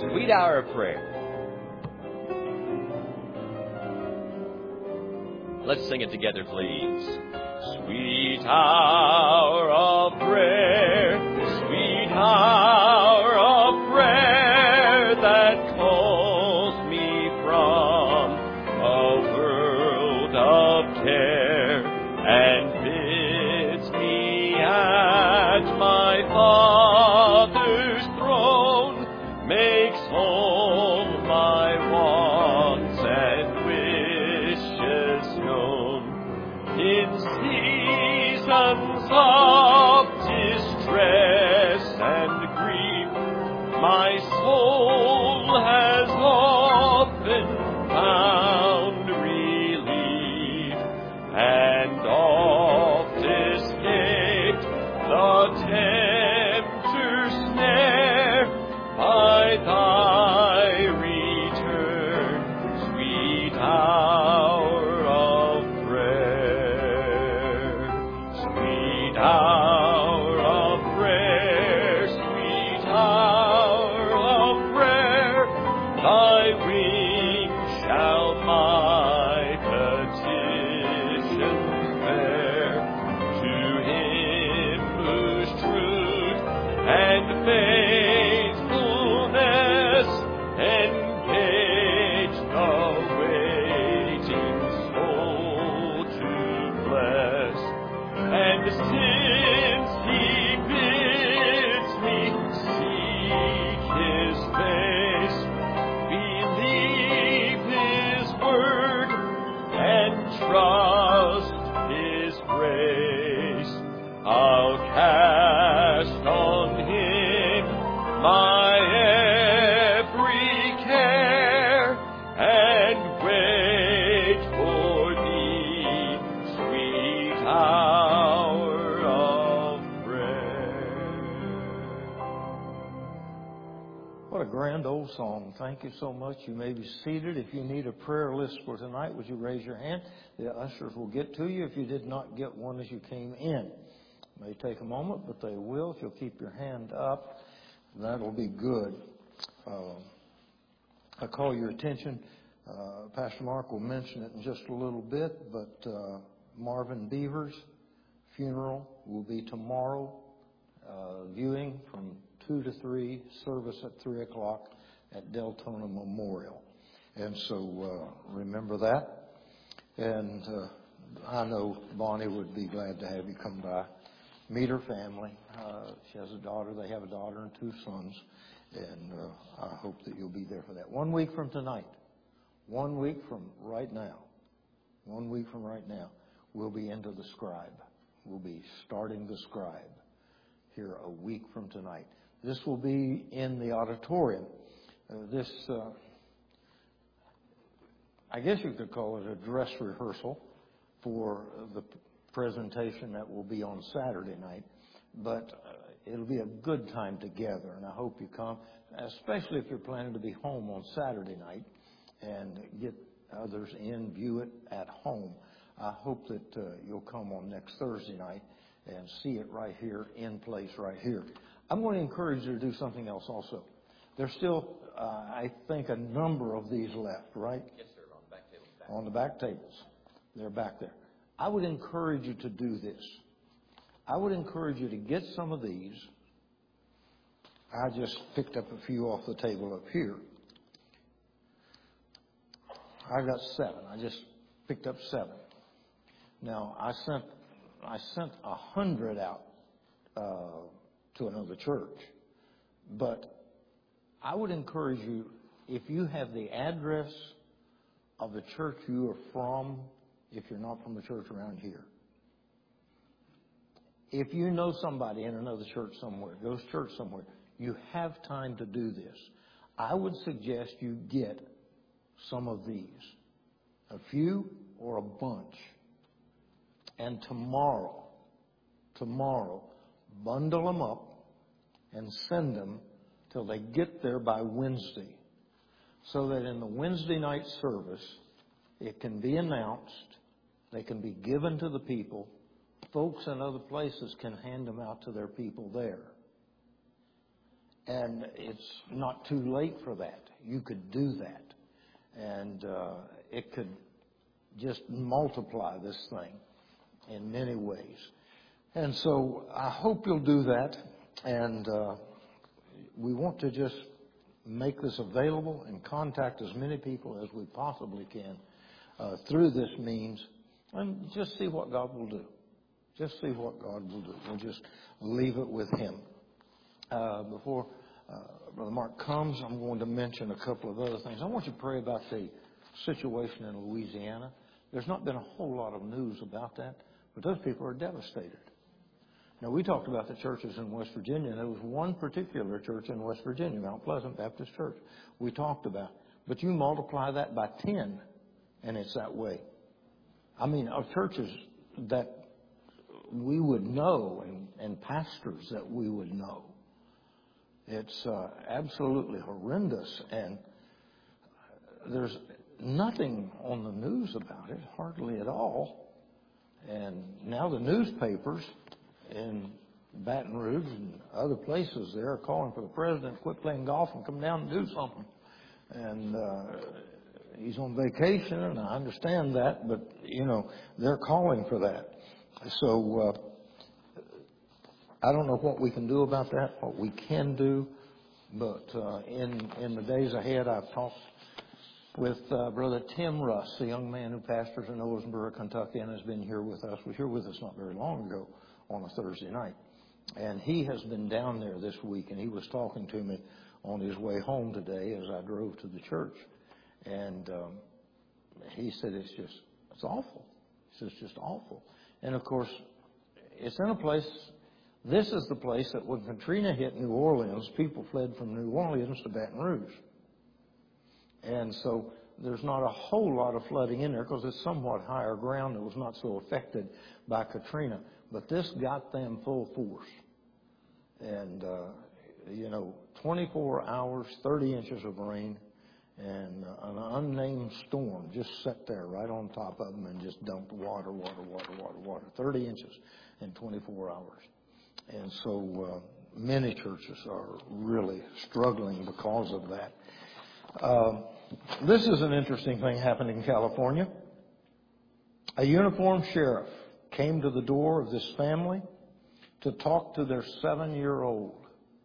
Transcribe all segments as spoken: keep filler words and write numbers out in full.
Sweet Hour of Prayer. Let's sing it together, please. Sweet hour of prayer, sweet hour of prayer that calls me from a world of care and bids me at my Father's throne, makes whole my wants and wishes known. In seasons of distress and grief, my soul has often found relief, and oft escaped the tempter's snare by thy return, sweet hour of prayer. Sweet hour of prayer, sweet hour of prayer, thy wings shall my petition bear to him whose truth and faithfulness engage the waiting soul to bless. And since he bids me seek his face, believe his word and trust his grace, I'll cast on him my every care and wait for thee, sweet hour of prayer. What a grand old song. Thank you so much. You may be seated. If you need a prayer list for tonight, would you raise your hand? The ushers will get to you if you did not get one as you came in. It may take a moment, but they will. If you'll keep your hand up, that'll be good. Uh, I call your attention. Uh, Pastor Mark will mention it in just a little bit, but uh, Marvin Beaver's funeral will be tomorrow. Uh, viewing from two to three, service at three o'clock at Deltona Memorial. And so uh, remember that. And uh, I know Bonnie would be glad to have you come by, meet her family. Uh, she has a daughter. They have a daughter and two sons. And uh, I hope that you'll be there for that. One week from tonight, one week from right now, one week from right now, we'll be into the scribe. We'll be starting the scribe here a week from tonight. This will be in the auditorium. Uh, this, uh, I guess you could call it a dress rehearsal for the presentation that will be on Saturday night. But uh, it'll be a good time together, and I hope you come, especially if you're planning to be home on Saturday night and get others in, view it at home. I hope that uh, you'll come on next Thursday night and see it right here, in place right here. I'm going to encourage you to do something else also. There's still, uh, I think, a number of these left, right? Yes, sir, on the back table. Back. On the back tables. They're back there. I would encourage you to do this. I would encourage you to get some of these. I just picked up a few off the table up here. I got seven. I just picked up seven. Now, I sent I sent a hundred out uh, to another church. But I would encourage you, if you have the address of the church you are from, if you're not from a church around here, if you know somebody in another church somewhere, goes to church somewhere, you have time to do this. I would suggest you get some of these, a few or a bunch. And tomorrow, tomorrow, bundle them up and send them till they get there by Wednesday, so that in the Wednesday night service, it can be announced, they can be given to the people. Folks in other places can hand them out to their people there. And it's not too late for that. You could do that. And uh, it could just multiply this thing in many ways. And so I hope you'll do that. And uh, we want to just make this available and contact as many people as we possibly can uh, through this means, and just see what God will do. Just see what God will do. We'll just leave it with Him. Uh, before uh, Brother Mark comes, I'm going to mention a couple of other things. I want you to pray about the situation in Louisiana. There's not been a whole lot of news about that, but those people are devastated. Now, we talked about the churches in West Virginia, and there was one particular church in West Virginia, Mount Pleasant Baptist Church, we talked about. But you multiply that by ten, and it's that way. I mean, of churches that we would know and, and pastors that we would know. It's uh, absolutely horrendous, and there's nothing on the news about it, hardly at all. And now the newspapers in Baton Rouge and other places there are calling for the president to quit playing golf and come down and do something. And uh, he's on vacation, and I understand that, but, you know, they're calling for that. So uh, I don't know what we can do about that, what we can do, but uh, in, in the days ahead, I've talked with uh, Brother Tim Russ, the young man who pastors in Owensboro, Kentucky, and has been here with us. Was here with us not very long ago on a Thursday night. And he has been down there this week, and he was talking to me on his way home today as I drove to the church. And um, he said it's just, it's awful. He said it's just awful. And, of course, it's in a place, this is the place that when Katrina hit New Orleans, people fled from New Orleans to Baton Rouge. And so there's not a whole lot of flooding in there because it's somewhat higher ground that was not so affected by Katrina. But this got them full force. And, uh, you know, twenty-four hours, thirty inches of rain, and uh, an unnamed storm just sat there right on top of them and just dumped water, water, water, water, water, thirty inches in twenty-four hours. And so uh, many churches are really struggling because of that. Uh, this is an interesting thing happening in California. A uniformed sheriff came to the door of this family to talk to their seven-year-old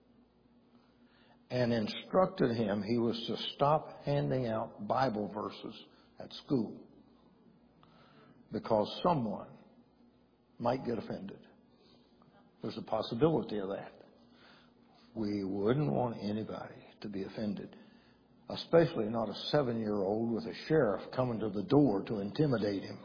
and instructed him he was to stop handing out Bible verses at school because someone might get offended. There's a possibility of that. We wouldn't want anybody to be offended, especially not a seven-year-old with a sheriff coming to the door to intimidate him.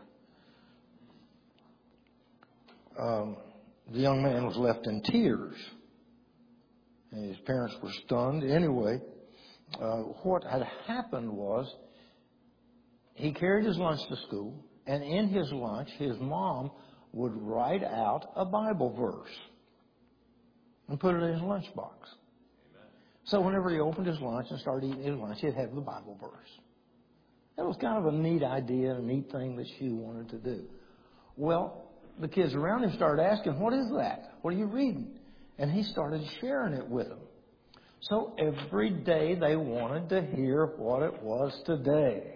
Um, the young man was left in tears, and his parents were stunned. Anyway, uh, what had happened was he carried his lunch to school, and in his lunch, his mom would write out a Bible verse and put it in his lunchbox. Amen. So whenever he opened his lunch and started eating his lunch, he'd have the Bible verse. That was kind of a neat idea, a neat thing that she wanted to do. Well, the kids around him started asking, what is that? What are you reading? And he started sharing it with them. So every day they wanted to hear what it was today.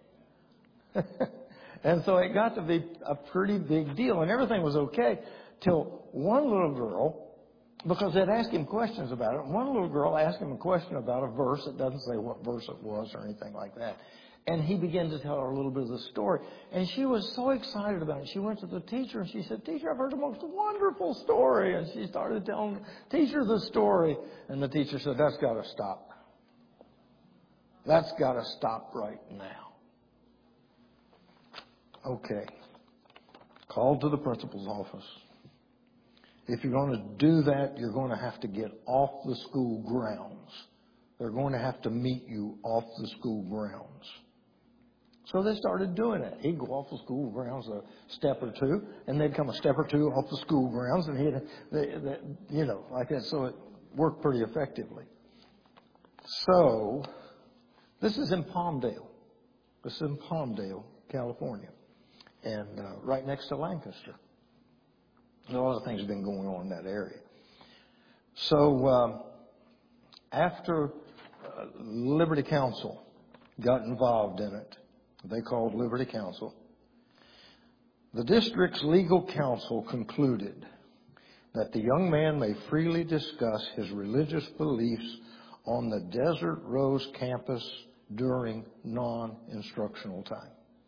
And so it got to be a pretty big deal. And everything was okay till one little girl, because they'd ask him questions about it, one little girl asked him a question about a verse. It doesn't say what verse it was or anything like that. And he began to tell her a little bit of the story. And she was so excited about it. She went to the teacher and she said, Teacher, I've heard the most wonderful story. And she started telling the teacher the story. And the teacher said, that's got to stop. That's got to stop right now. Okay. Called to the principal's office. If you're going to do that, you're going to have to get off the school grounds. They're going to have to meet you off the school grounds. So they started doing it. He'd go off the school grounds a step or two, and they'd come a step or two off the school grounds, and he'd, they, they, you know, like that. So it worked pretty effectively. So this is in Palmdale. This is in Palmdale, California, and uh, right next to Lancaster. A lot of things have been going on in that area. So um, after uh, Liberty Counsel got involved in it, they called Liberty Counsel, the district's legal counsel concluded that the young man may freely discuss his religious beliefs on the Desert Rose campus during non-instructional time.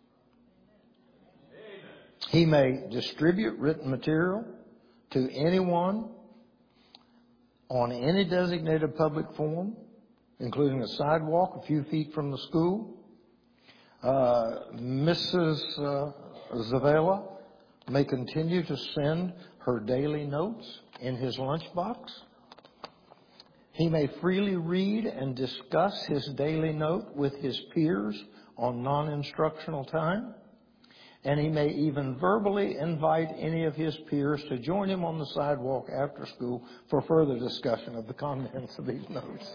He may distribute written material to anyone on any designated public forum, including a sidewalk a few feet from the school. Uh, Missus Uh, Zavala may continue to send her daily notes in his lunchbox. He may freely read and discuss his daily note with his peers on non-instructional time. And he may even verbally invite any of his peers to join him on the sidewalk after school for further discussion of the contents of these notes.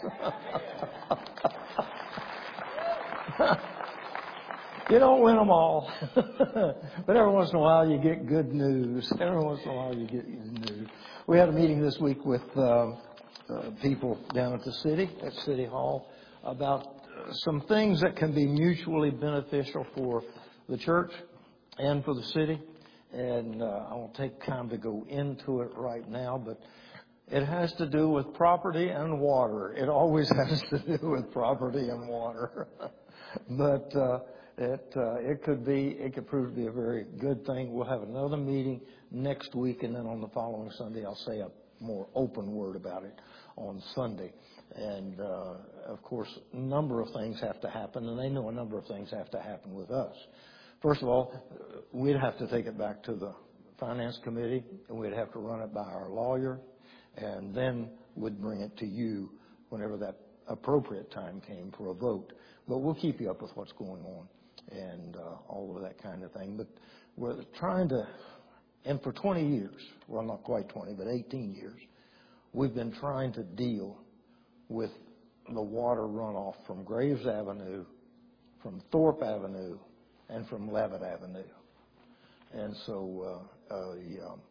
You don't win them all. But every once in a while you get good news. Every once in a while you get good news. We had a meeting this week with uh, uh, people down at the city, at City Hall, about uh, some things that can be mutually beneficial for the church and for the city. And uh, I won't take time to go into it right now, but it has to do with property and water. It always has to do with property and water. But uh, it uh, it could be, it could prove to be a very good thing. We'll have another meeting next week, and then on the following Sunday, I'll say a more open word about it on Sunday. And uh, of course, a number of things have to happen, and they know a number of things have to happen with us. First of all, we'd have to take it back to the Finance Committee, and we'd have to run it by our lawyer, and then we'd bring it to you whenever that appropriate time came for a vote. But we'll keep you up with what's going on and uh, all of that kind of thing. But we're trying to, and for twenty years, well, not quite twenty, but eighteen years, we've been trying to deal with the water runoff from Graves Avenue, from Thorpe Avenue, and from Levitt Avenue. And so uh, uh, um,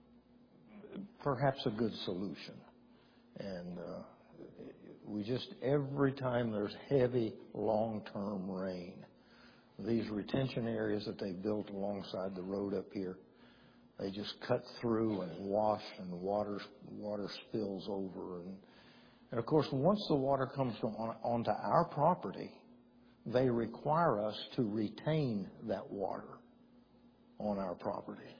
perhaps a good solution. And uh, we just, every time there's heavy long-term rain, these retention areas that they've built alongside the road up here, they just cut through and wash, and the water, water spills over. And, and of course, once the water comes on, onto our property, they require us to retain that water on our property.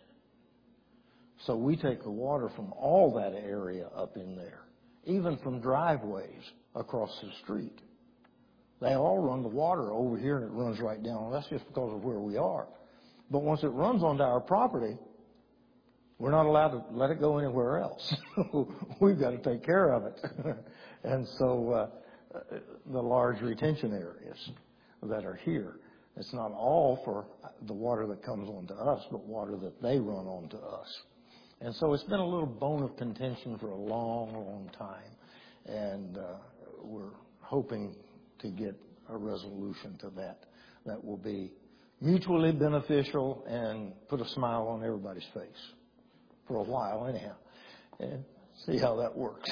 So we take the water from all that area up in there, even from driveways across the street. They all run the water over here, and it runs right down. That's just because of where we are. But once it runs onto our property, we're not allowed to let it go anywhere else. We've got to take care of it. And so uh, the large retention areas that are here, it's not all for the water that comes onto us, but water that they run onto us. And so it's been a little bone of contention for a long, long time. And uh, we're hoping to get a resolution to that that will be mutually beneficial and put a smile on everybody's face for a while anyhow. And see how that works.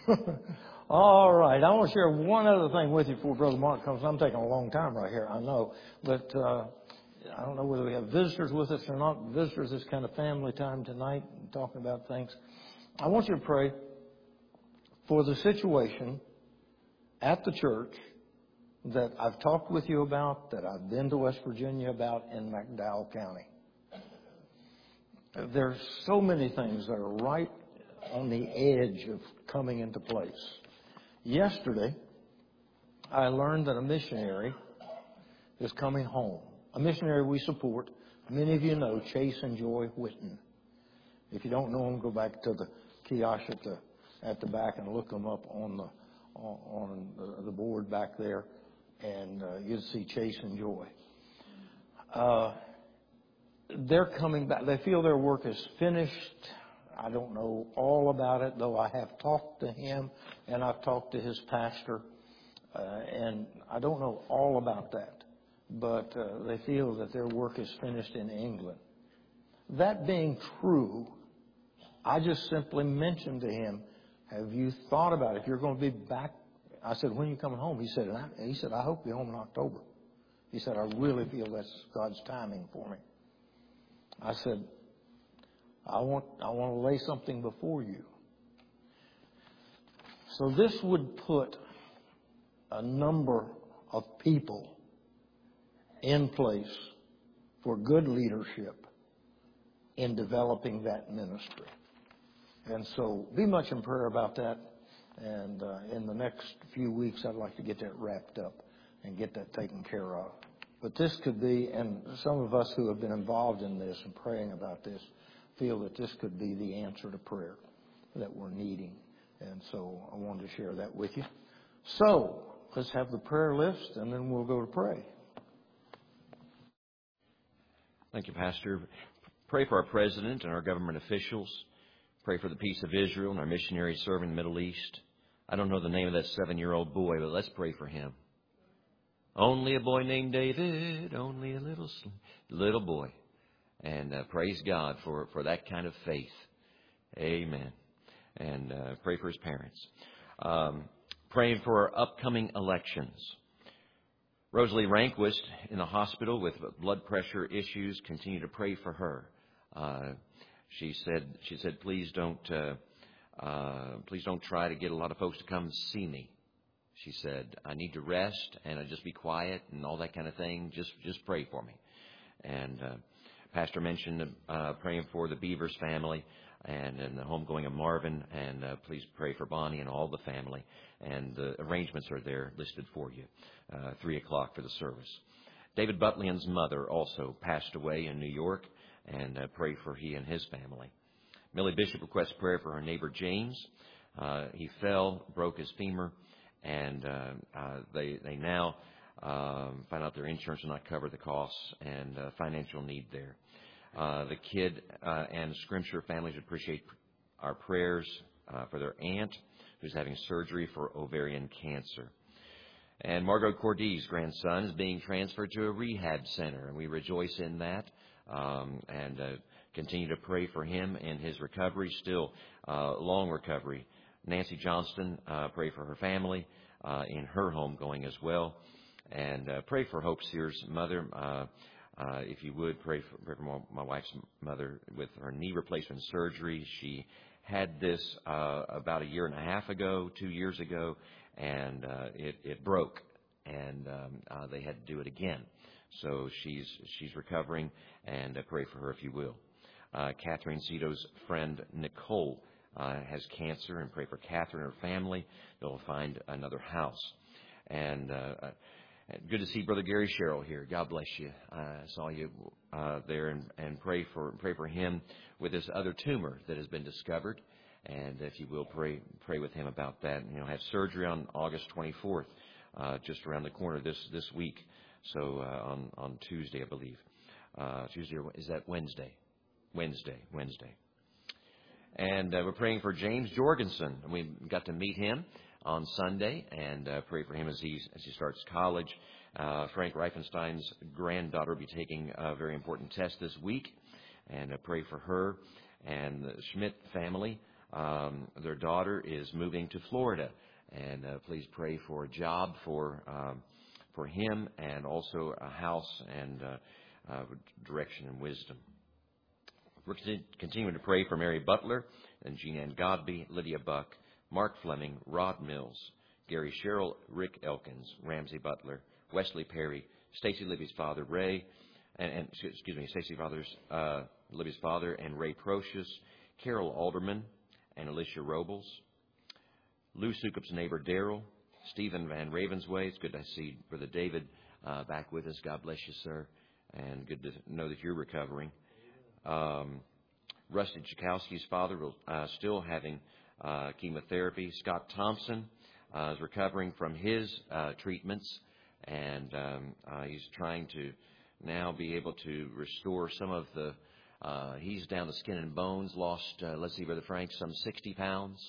All right. I want to share one other thing with you before Brother Mark comes. I'm taking a long time right here, I know. But uh, I don't know whether we have visitors with us or not. Visitors is kind of family time tonight, talking about things. I want you to pray for the situation at the church that I've talked with you about, that I've been to West Virginia about in McDowell County. There's so many things that are right on the edge of coming into place. Yesterday, I learned that a missionary is coming home. A missionary we support. Many of you know Chase and Joy Whitten. If you don't know them, go back to the kiosk at the at the back and look them up on the on the, the board back there, and uh, you'll see Chase and Joy. Uh, they're coming back. They feel their work is finished. I don't know all about it, though I have talked to him and I've talked to his pastor, uh, and I don't know all about that. But uh, they feel that their work is finished in England. That being true, I just simply mentioned to him, have you thought about it? If you're going to be back I said, when are you coming home? He said, I, he said, I hope you're home in October. He said, I really feel that's God's timing for me. I said, I want, I want to lay something before you. So this would put a number of people in place for good leadership in developing that ministry. And so be much in prayer about that. And uh, in the next few weeks, I'd like to get that wrapped up and get that taken care of. But this could be, and some of us who have been involved in this and praying about this feel that this could be the answer to prayer that we're needing. And so I wanted to share that with you. So let's have the prayer list, and then we'll go to pray. Thank you, Pastor. Pray for our president and our government officials. Pray for the peace of Israel and our missionaries serving the Middle East. I don't know the name of that seven-year-old boy, but let's pray for him. Only a boy named David, only a little little boy. And uh, praise God for, for that kind of faith. Amen. And uh, pray for his parents. Um, praying for our upcoming elections. Rosalie Rehnquist in the hospital with blood pressure issues. Continue to pray for her. Uh, she said, she said, please don't, uh, uh, please don't try to get a lot of folks to come see me. She said, I need to rest and I just be quiet and all that kind of thing. Just, just pray for me. And uh, Pastor mentioned uh, praying for the Beavers family and, and the homegoing of Marvin. And uh, please pray for Bonnie and all the family. And the arrangements are there listed for you. Uh, three o'clock for the service. David Butlion's mother also passed away in New York. And uh, pray for he and his family. Millie Bishop requests prayer for her neighbor James. Uh, he fell, broke his femur. And uh, uh, they they now um, find out their insurance will not cover the costs and uh, financial need there. Uh, the Kidd uh, and Scrimshire families appreciate our prayers uh, for their aunt who's having surgery for ovarian cancer. And Margot Cordee's grandson is being transferred to a rehab center, and we rejoice in that um, and uh, continue to pray for him and his recovery, still uh, long recovery. Nancy Johnston, uh, pray for her family uh, in her home going as well. And uh, pray for Hope Sears' mother. Uh, uh, if you would, pray for, pray for my, my wife's mother with her knee replacement surgery. She had this uh, about a year and a half ago, two years ago, and uh, it, it broke. And um, uh, they had to do it again. So she's she's recovering, and uh, pray for her if you will. Uh, Catherine Zito's friend, Nicole, Uh, has cancer, and pray for Catherine and her family. They'll find another house. And uh, uh, good to see Brother Gary Sherrill here. God bless you. I saw you uh, there, and, and pray for pray for him with this other tumor that has been discovered. And if you will, pray pray with him about that. And he'll have surgery on August twenty-fourth, uh, just around the corner this this week. So uh, on on Tuesday, I believe. Uh, Tuesday or is that Wednesday? Wednesday, Wednesday. And uh, we're praying for James Jorgensen. And we got to meet him on Sunday and uh, pray for him as he as he starts college. Uh, Frank Reifenstein's granddaughter will be taking a very important test this week, and uh, pray for her. And the Schmidt family, um, their daughter is moving to Florida, and uh, please pray for a job for um, for him, and also a house and uh, uh, direction and wisdom. We're continuing to pray for Mary Butler and Jean Ann Godby, Lydia Buck, Mark Fleming, Rod Mills, Gary Sherrill, Rick Elkins, Ramsey Butler, Wesley Perry, Stacy Libby's father, Ray, and, and excuse me, Stacy father's uh, Libby's father and Ray Procius, Carol Alderman and Alicia Robles, Lou Sukup's neighbor Daryl, Stephen Van Ravensway. It's good to see Brother David uh, back with us. God bless you, sir, and good to know that you're recovering. Um, Rusty Chakowski's father will uh, still having uh, chemotherapy. Scott Thompson uh, is recovering from his uh, treatments, and um, uh, he's trying to now be able to restore some of the. Uh, he's down to skin and bones. Lost, uh, let's see, Brother Frank, some sixty pounds.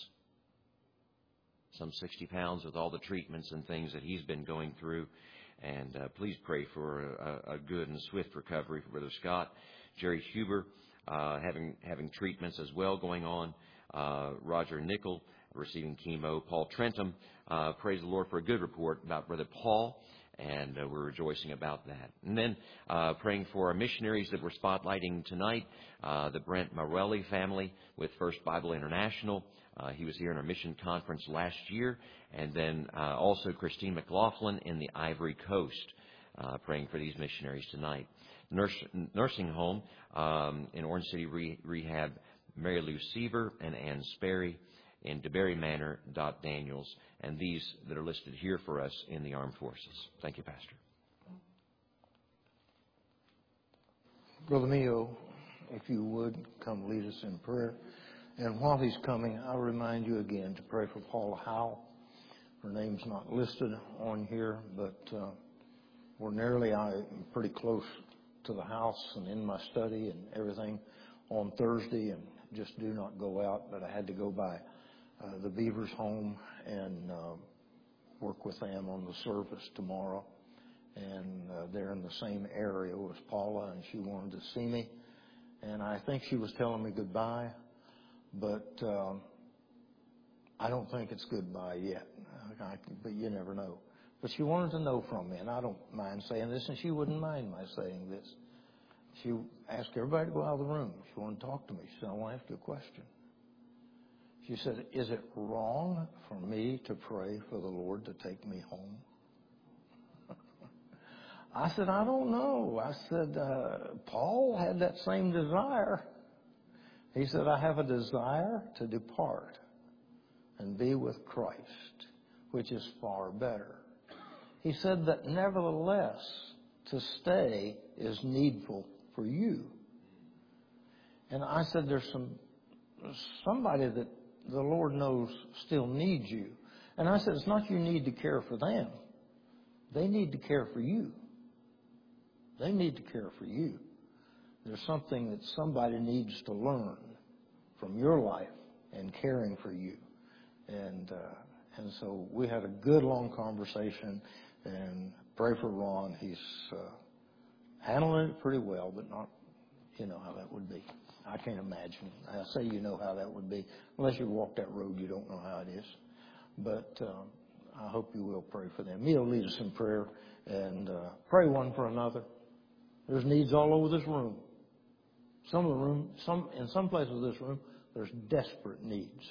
Some sixty pounds with all the treatments and things that he's been going through. And uh, please pray for a, a good and swift recovery for Brother Scott. Jerry Huber uh, having having treatments as well going on. Uh, Roger Nickel receiving chemo. Paul Trentham uh, praise the Lord for a good report about Brother Paul, and uh, we're rejoicing about that. And then uh, praying for our missionaries that we're spotlighting tonight, uh, the Brent Morelli family with First Bible International. Uh, he was here in our mission conference last year. And then uh, also Christine McLaughlin in the Ivory Coast, uh, praying for these missionaries tonight. Nurse, nursing home um, in Orange City Re- Rehab, Mary Lou Seaver and Ann Sperry in DeBerry Manor, Dot Daniels, and these that are listed here for us in the armed forces. Thank you, Pastor. Brother Mio, if you would, come lead us in prayer. And while he's coming, I'll remind you again to pray for Paula Howell. Her name's not listed on here, but uh, we're nearly, I'm pretty close to the house and in my study and everything on Thursday, and just do not go out. But I had to go by uh, the Beavers home and uh, work with them on the service tomorrow. And uh, they're in the same area as Paula, and she wanted to see me. And I think she was telling me goodbye, but uh, I don't think it's goodbye yet. I, but you never know. But she wanted to know from me, and I don't mind saying this, and she wouldn't mind my saying this. She asked everybody to go out of the room. She wanted to talk to me. She said, I want to ask you a question. She said, is it wrong for me to pray for the Lord to take me home? I said, I don't know. I said, uh, Paul had that same desire. He said, I have a desire to depart and be with Christ, which is far better. He said that nevertheless, to stay is needful for you. And I said, there's some somebody that the Lord knows still needs you. And I said, it's not you need to care for them. They need to care for you. They need to care for you. There's something that somebody needs to learn from your life and caring for you. And uh, and so we had a good long conversation, and pray for Ron. He's uh, handling it pretty well, but not, you know how that would be. I can't imagine. I say you know how that would be. Unless you walk that road, you don't know how it is. But um, I hope you will pray for them. He'll lead us in prayer and uh, pray one for another. There's needs all over this room. Some of the room, some in some places of this room, there's desperate needs.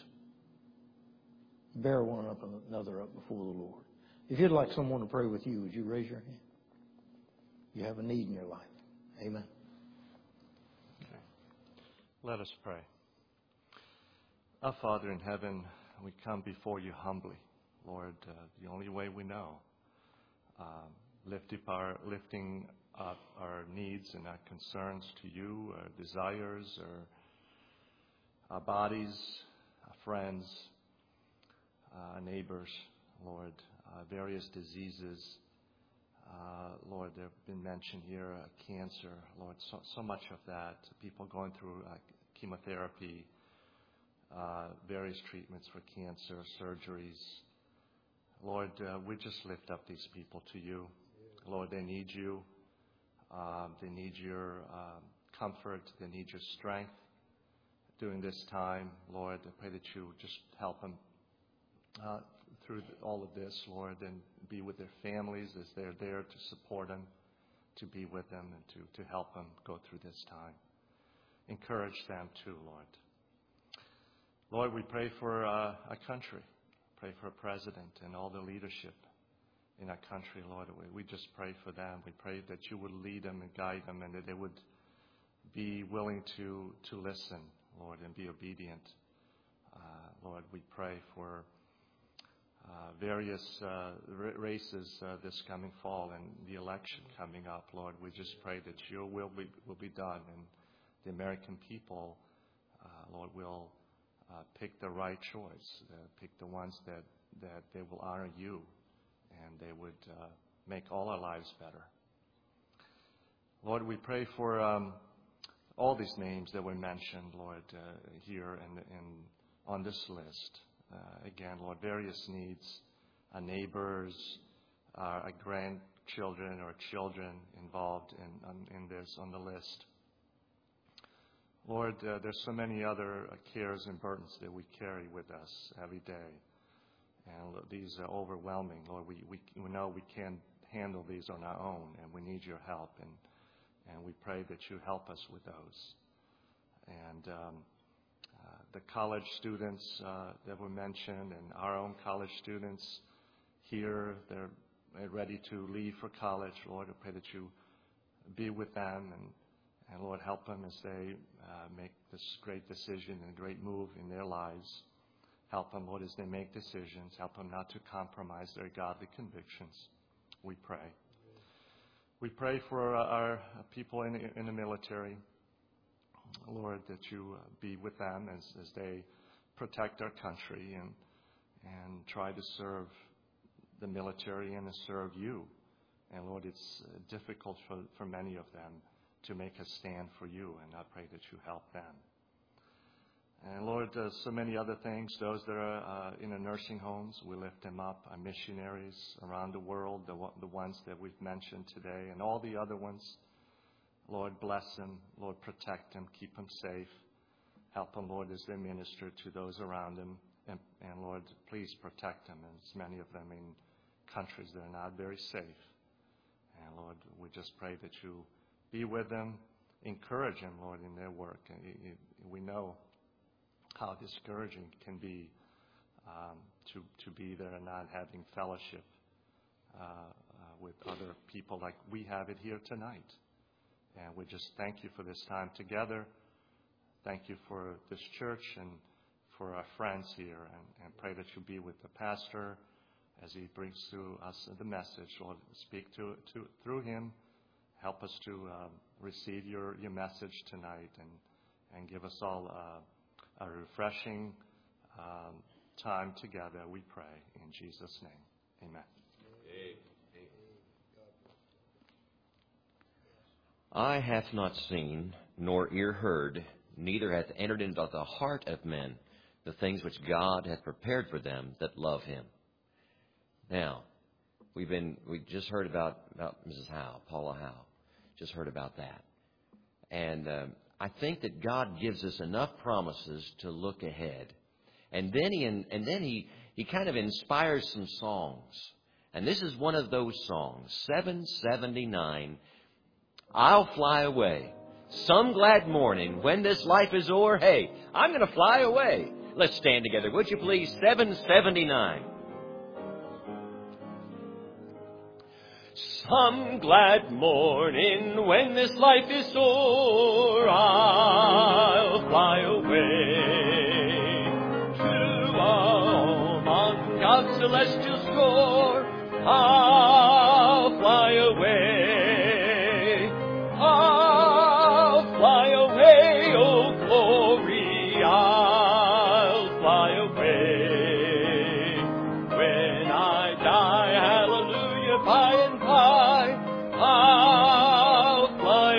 Bear one up and another up before the Lord. If you'd like someone to pray with you, would you raise your hand? You have a need in your life. Amen. Okay. Let us pray. Our Father in heaven, we come before you humbly, Lord, uh, the only way we know. Uh, lift up our, lifting up our needs and our concerns to you, our desires, our, our bodies, our friends, uh, our neighbors, Lord, uh, various diseases. Uh, Lord, there have been mentioned here, uh, cancer, Lord, so, so much of that, people going through uh, chemotherapy, uh, various treatments for cancer, surgeries. Lord, uh, we just lift up these people to you. Lord, they need you. Um, they need your um, comfort. They need your strength during this time. Lord, I pray that you just help them uh, through all of this, Lord, and be with their families as they're there to support them, to be with them, and to, to help them go through this time. Encourage them too, Lord. Lord, we pray for uh, our country. Pray for a president and all the leadership in our country, Lord. We, we just pray for them. We pray that you would lead them and guide them, and that they would be willing to, to listen, Lord, and be obedient. Uh, Lord, we pray for uh, various uh, r- races uh, this coming fall and the election coming up, Lord. We just pray that your will be, will be done, and the American people, uh, Lord, will uh, pick the right choice, uh, pick the ones that, that they will honor you, and they would uh, make all our lives better. Lord, we pray for um, all these names that were mentioned, Lord, uh, here and, and on this list. Uh, again, Lord, various needs, our neighbors, our, our grandchildren or children involved in, in this, on the list. Lord, uh, there's so many other uh, cares and burdens that we carry with us every day. And these are overwhelming. Lord, we, we, we know we can't handle these on our own, and we need your help. And, and we pray that you help us with those. And um, uh, the college students uh, that were mentioned, and our own college students here, they're ready to leave for college. Lord, I pray that you be with them, and, and Lord, help them as they uh, make this great decision and great move in their lives. Help them, Lord, as they make decisions. Help them not to compromise their godly convictions. We pray. We pray for our people in, in the military, Lord, that you be with them as, as they protect our country and and try to serve the military and to serve you. And Lord, it's difficult for, for many of them to make a stand for you, and I pray that you help them. And Lord, uh, so many other things, those that are uh, in the nursing homes, we lift them up, our missionaries around the world, the, the ones that we've mentioned today, and all the other ones. Lord, bless them. Lord, protect them, keep them safe. Help them, Lord, as they minister to those around them. And, and Lord, please protect them, as many of them in countries that are not very safe. And Lord, we just pray that you be with them, encourage them, Lord, in their work. And we know how discouraging it can be um, to to be there and not having fellowship uh, uh, with other people like we have it here tonight. And we just thank you for this time together. Thank you for this church and for our friends here, and, and pray that you be with the pastor as he brings to us the message. Lord, speak to, to through him. Help us to um, receive your, your message tonight, and, and give us all uh, a refreshing um, time together, we pray. In Jesus' name, amen. Eye hath not seen, nor ear heard, neither hath entered into the heart of men the things which God hath prepared for them that love him. Now, we've been we just heard about, about Missus Howe, Paula Howe. Just heard about that. And um, I think that God gives us enough promises to look ahead. And then he and then he, he kind of inspires some songs. And this is one of those songs, seven seventy-nine. I'll fly away. Some glad morning when this life is o'er. Hey, I'm going to fly away. Let's stand together, would you please? seven seventy-nine. Some glad morning when this life is o'er, I'll fly away to a home on God's celestial shore. I'll fly away. I'll fly away, oh glory, I'll fly away. When I die, hallelujah, by and by, I'll fly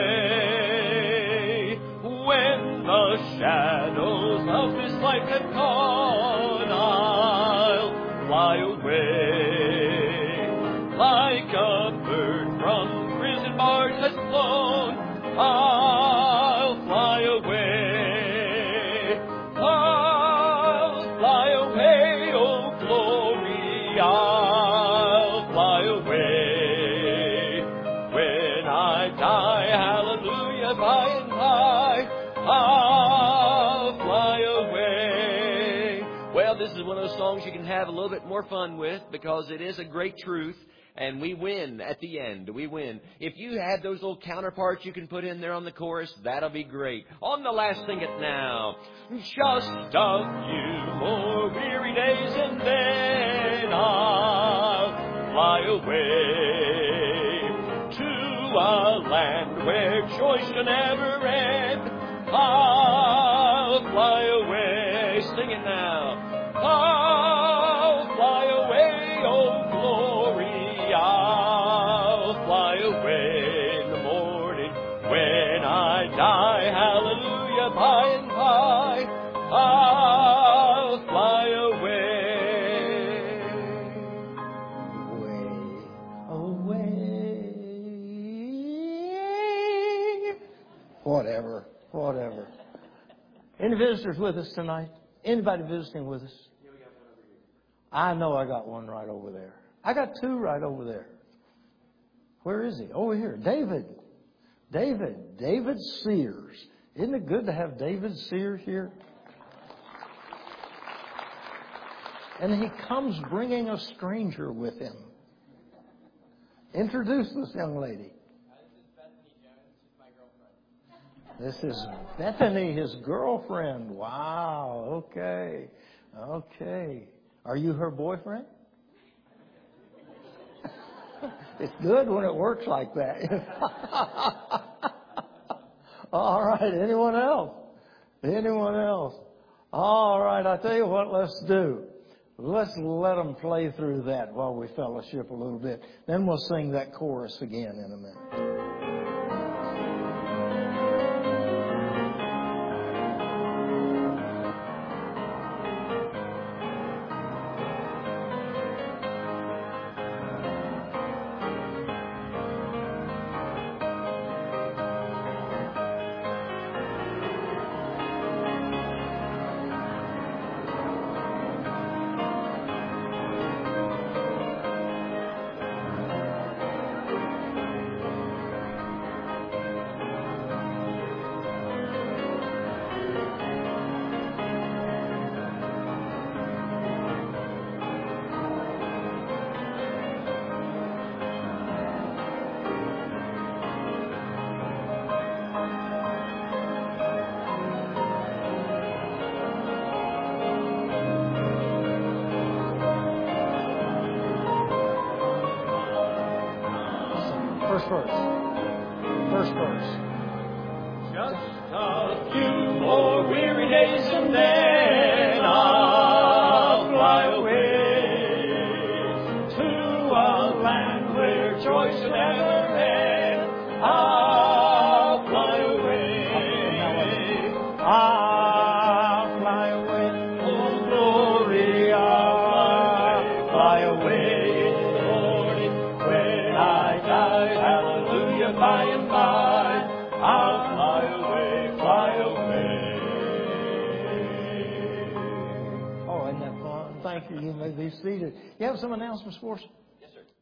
away. When the shadows of this life have gone, I'll fly away. Like a bird from prison bars has flown, I'll fly away. I'll fly away, oh glory, I'll fly away. When I die, hallelujah, by and by, I'll fly away. Well, this is one of those songs you can have a little bit more fun with, because it is a great truth. And we win at the end. We win. If you have those little counterparts you can put in there on the chorus, that'll be great. On the last, sing it now. Just a few more weary days and then I'll fly away to a land where joy shall never end. I'll fly away. Sing it now. I'll fly away, oh glory. I'll fly away in the morning when I die, hallelujah, by and by, I'll fly away. Away. Whatever, whatever. Any visitors with us tonight? Anybody visiting with us? I know I got one right over there. I got two right over there. Where is he? Over here. David. David. David Sears. Isn't it good to have David Sears here? And he comes bringing a stranger with him. Introduce this young lady. This is Bethany, his girlfriend. Wow. Okay. Okay. Are you her boyfriend? It's good when it works like that. All right. Anyone else? Anyone else? All right. I tell you what, let's do. Let's let them play through that while we fellowship a little bit. Then we'll sing that chorus again in a minute. First verse. First verse. Just a few more weary days and then I'll fly away to a land where joy should never end. I'll fly away. I'll fly away. Oh, glory, I'll fly away. Lord, when I die, hallelujah, by and by, I'll fly away, fly away. Oh, isn't that fun? Thank you. You may be seated. You have some announcements for us? Yes, sir.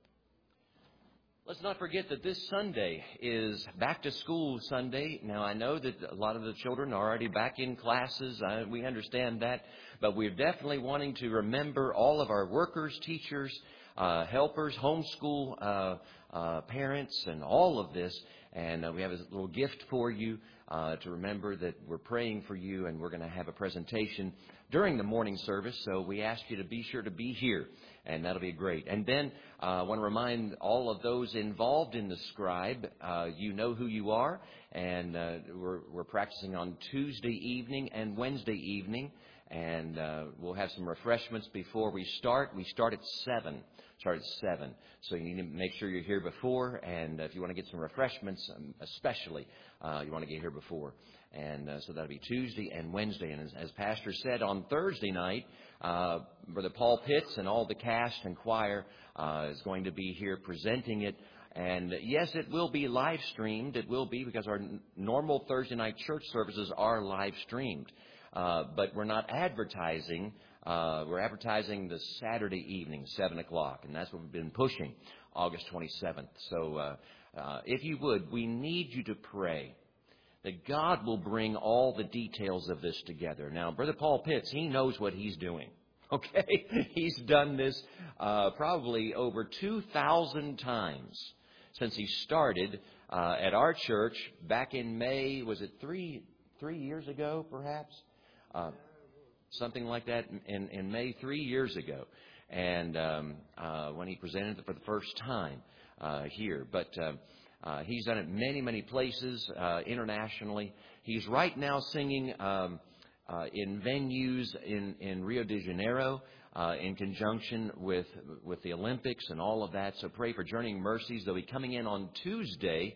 Let's not forget that this Sunday is Back to School Sunday. Now, I know that a lot of the children are already back in classes. Uh, we understand that. But we're definitely wanting to remember all of our workers, teachers, uh, helpers, homeschool uh, uh, parents, and all of this. And uh, we have a little gift for you uh, to remember that we're praying for you, and we're going to have a presentation during the morning service. So we ask you to be sure to be here, and that'll be great. And then uh, I want to remind all of those involved in the Scribe, uh, you know who you are, and uh, we're, we're practicing on Tuesday evening and Wednesday evening, and uh, we'll have some refreshments before we start. We start at seven. Start at seven. So you need to make sure you're here before, and if you want to get some refreshments, um, especially, uh, you want to get here before. And uh, so that'll be Tuesday and Wednesday. And as, as Pastor said, on Thursday night, uh, Brother Paul Pitts and all the cast and choir uh, is going to be here presenting it. And yes, it will be live streamed. It will be because our n- normal Thursday night church services are live streamed. Uh, but we're not advertising. Uh, we're advertising the Saturday evening, seven o'clock, and that's what we've been pushing, August twenty-seventh. So uh, uh, if you would, we need you to pray that God will bring all the details of this together. Now, Brother Paul Pitts, he knows what he's doing, okay? He's done this uh, probably over two thousand times since he started uh, at our church back in May. Was it three, three years ago, perhaps? Uh, Something like that in, in May three years ago, and um, uh, when he presented it for the first time uh, here. But uh, uh, he's done it many, many places uh, internationally. He's right now singing um, uh, in venues in, in Rio de Janeiro uh, in conjunction with with the Olympics and all of that. So pray for Journeying Mercies. They'll be coming in on Tuesday.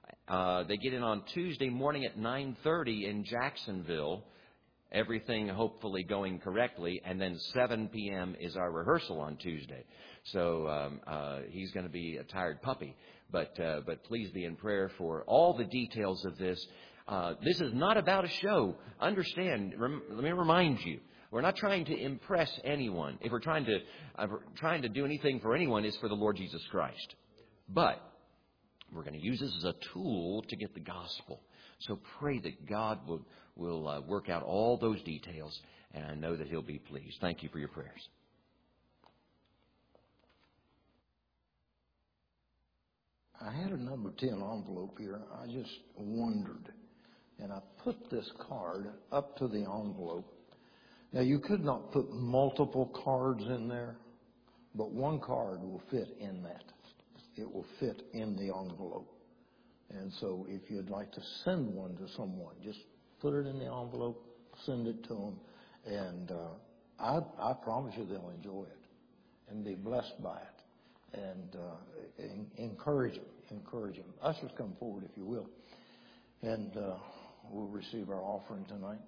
Uh, they get in on Tuesday morning at nine thirty in Jacksonville. Everything hopefully going correctly, and then seven p.m. is our rehearsal on Tuesday. So um, uh, he's going to be a tired puppy, but uh, but please be in prayer for all the details of this. Uh, this is not about a show. Understand, rem- let me remind you, We're not trying to impress anyone. If we're trying to, if we're trying to do anything for anyone, it's for the Lord Jesus Christ. But we're going to use this as a tool to get the gospel. So pray that God will, will uh, work out all those details, and I know that He'll be pleased. Thank you for your prayers. I had a number ten envelope here. I just wondered, and I put this card up to the envelope. Now, you could not put multiple cards in there, but one card will fit in that. It will fit in the envelope. And so if you'd like to send one to someone, just put it in the envelope, send it to them, and uh, I, I promise you they'll enjoy it and be blessed by it. And uh, en- encourage them, encourage them. Ushers, come forward if you will, and uh, we'll receive our offering tonight.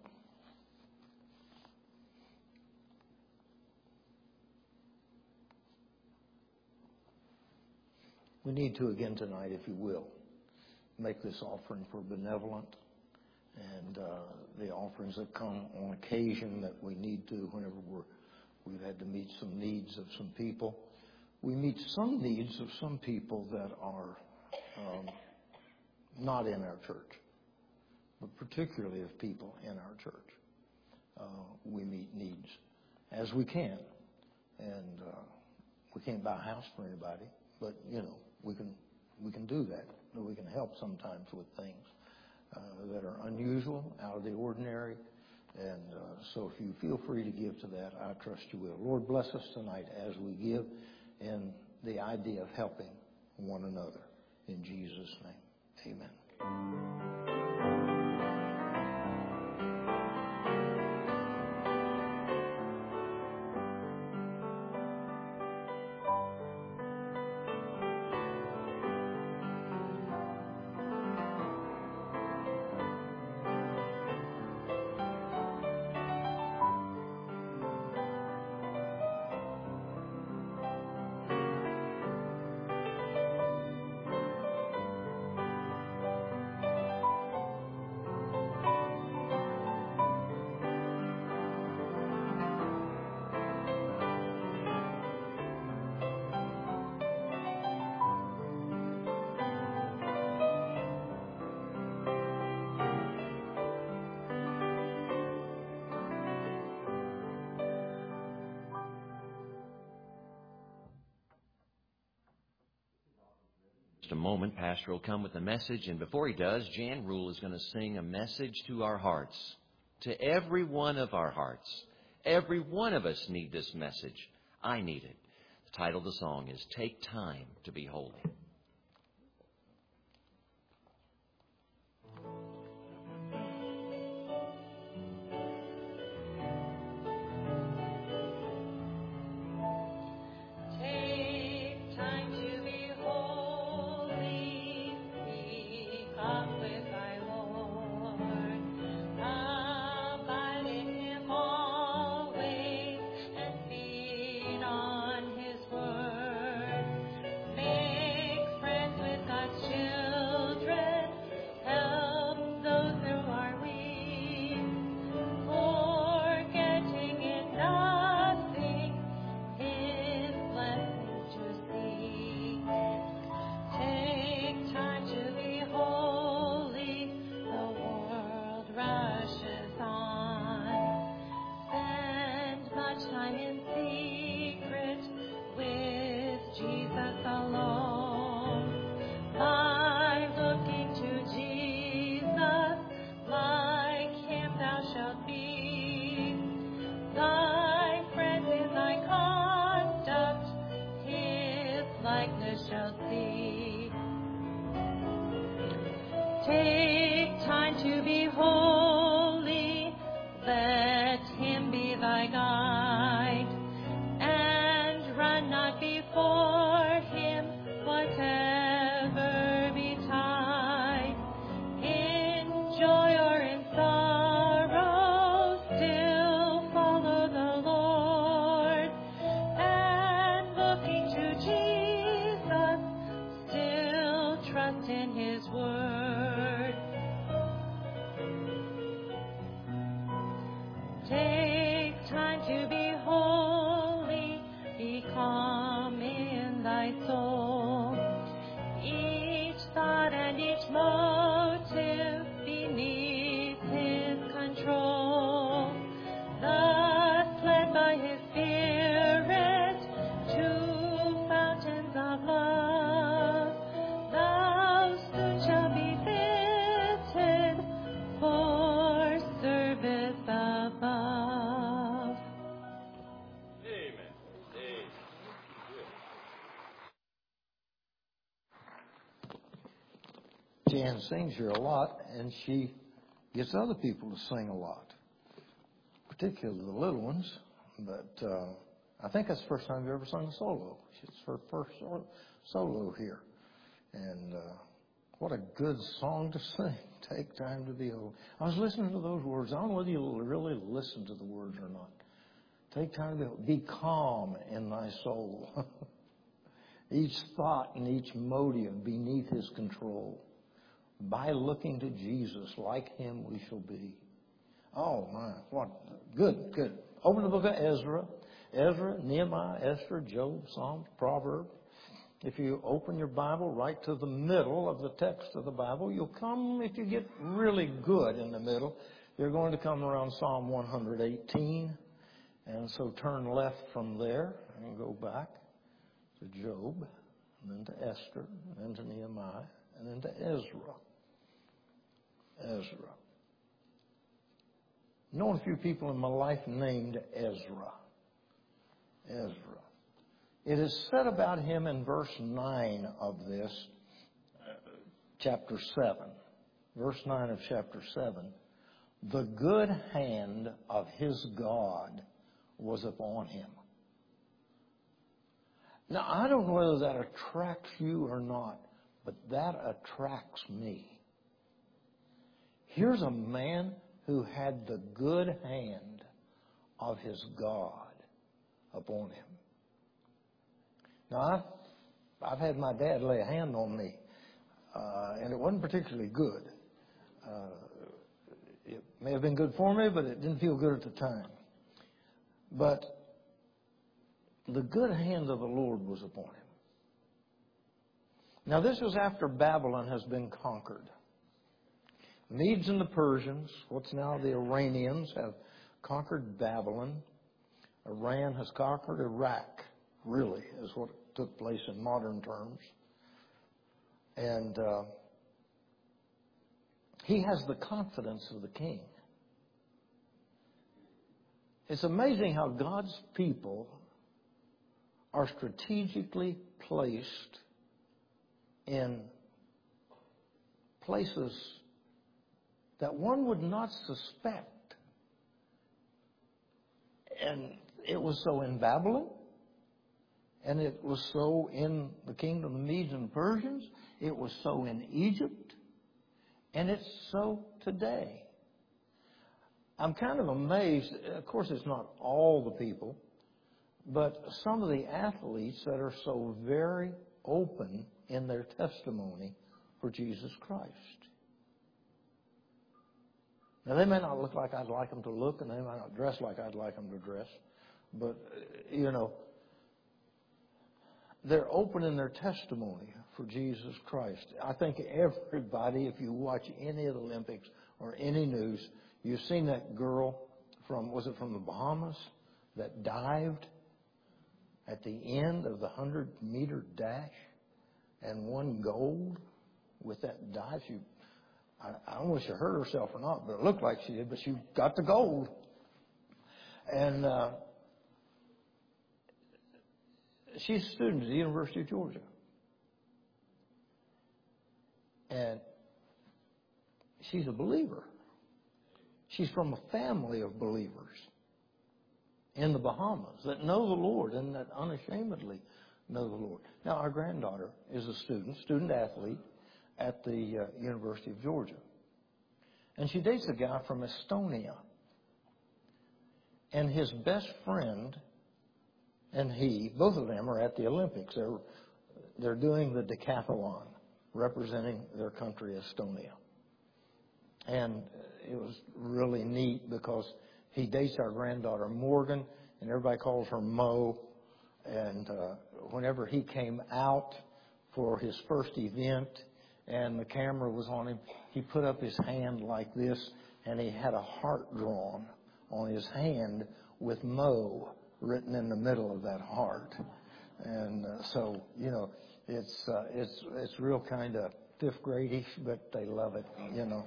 We need to again tonight, if you will, make this offering for benevolent and uh, the offerings that come on occasion that we need to whenever we're, we've had to meet some needs of some people. We meet some needs of some people that are um, not in our church, but particularly of people in our church. Uh, we meet needs as we can, and uh, we can't buy a house for anybody, but you know we can we can do that. We can help sometimes with things uh, that are unusual, out of the ordinary, and uh, so if you feel free to give to that, I trust you will. Lord, bless us tonight as we give in the idea of helping one another. In Jesus' name, amen. A moment, Pastor will come with a message, and before he does, Jan Rule is going to sing a message to our hearts, to every one of our hearts. Every one of us need this message. I need it. The title of the song is Take Time to Be Holy. Take trying to be holy, be calm in thy soul. Each thought and each motive beneath his control. Thus led by his Spirit to fountains of love, thou soon shalt be fitted for service above. Amen. Amen. Jan sings here a lot, and she gets other people to sing a lot, particularly the little ones. But uh, I think that's the first time you ever sung a solo. It's her first solo, solo here. And uh, what a good song to sing. Take time to behold. I was listening to those words. I don't know whether you'll really listen to the words or not. Take time to behold. Be calm in thy soul. Each thought and each motive beneath his control. By looking to Jesus, like him we shall be. Oh, my. What? Good, good. Open the book of Ezra. Ezra, Nehemiah, Esther, Job, Psalms, Proverbs. If you open your Bible right to the middle of the text of the Bible, you'll come, if you get really good in the middle, you're going to come around Psalm one eighteen. And so turn left from there and go back to Job, and then to Esther, and then to Nehemiah, and then to Ezra. Ezra. Known a few people in my life named Ezra. Ezra. It is said about him in verse nine of this, uh, chapter seven. Verse nine of chapter seven. The good hand of his God was upon him. Now, I don't know whether that attracts you or not, but that attracts me. Here's a man who had the good hand of his God upon him. Now, I've, I've had my dad lay a hand on me, uh, and it wasn't particularly good. Uh, it may have been good for me, but it didn't feel good at the time. But the good hand of the Lord was upon him. Now, this was after Babylon has been conquered. Medes and the Persians, what's now the Iranians, have conquered Babylon. Iran has conquered Iraq, really, is what took place in modern terms. And uh, he has the confidence of the king. It's amazing how God's people are strategically placed in places that one would not suspect. And it was so in Babylon, and it was so in the kingdom of the Medes and Persians, it was so in Egypt, and it's so today. I'm kind of amazed. Of course, it's not all the people, but some of the athletes that are so very open in their testimony for Jesus Christ. Now, they may not look like I'd like them to look, and they might not dress like I'd like them to dress, but, you know, they're open in their testimony for Jesus Christ. I think everybody, if you watch any of the Olympics or any news, you've seen that girl from, was it from the Bahamas, that dived at the end of the hundred-meter dash and won gold with that dive. She, I, I don't know if she hurt herself or not, but it looked like she did, but she got the gold. And uh, she's a student at the University of Georgia. And she's a believer. She's from a family of believers in the Bahamas that know the Lord and that unashamedly know the Lord. Now, our granddaughter is a student, student athlete at the uh, University of Georgia. And she dates a guy from Estonia. And his best friend and he, both of them are at the Olympics. They're, they're doing the decathlon, representing their country, Estonia. And it was really neat because He dates our granddaughter Morgan, and everybody calls her Mo. And uh, whenever he came out for his first event and the camera was on him, he put up his hand like this, and he had a heart drawn on his hand with Mo written in the middle of that heart. And uh, so, you know, it's uh, it's it's real kind of fifth grade-ish, but they love it, you know.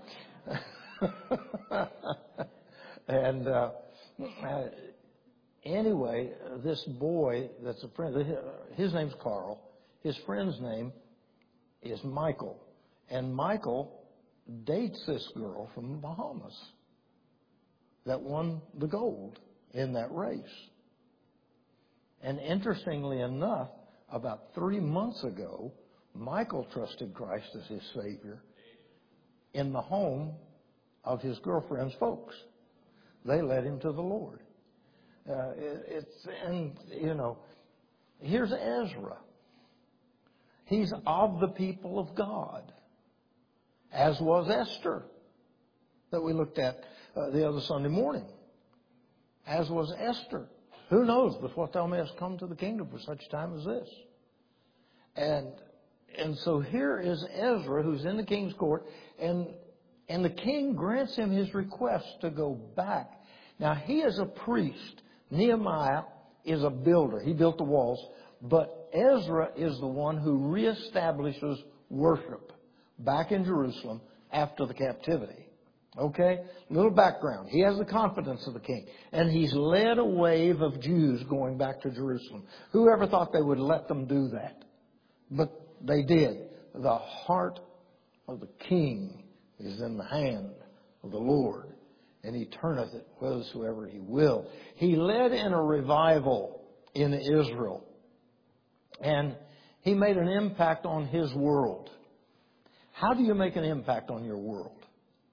and uh, uh, anyway, this boy that's a friend, his name's Carl. His friend's name is Michael. And Michael dates this girl from the Bahamas that won the gold in that race. And interestingly enough, about three months ago, Michael trusted Christ as his Savior in the home of his girlfriend's folks. They led him to the Lord. Uh, it, it's and you know, here's Ezra. He's of the people of God, as was Esther, that we looked at uh, the other Sunday morning. As was Esther. Who knows but what thou mayest come to the kingdom for such time as this? And and so here is Ezra, who's in the king's court, and and the king grants him his request to go back. Now, he is a priest. Nehemiah is a builder. He built the walls. But Ezra is the one who reestablishes worship back in Jerusalem after the captivity. Okay? Little background. He has the confidence of the king. And he's led a wave of Jews going back to Jerusalem. Whoever thought they would let them do that? But they did. The heart of the king is in the hand of the Lord, and he turneth it whithersoever he will. He led in a revival in Israel, and he made an impact on his world. How do you make an impact on your world?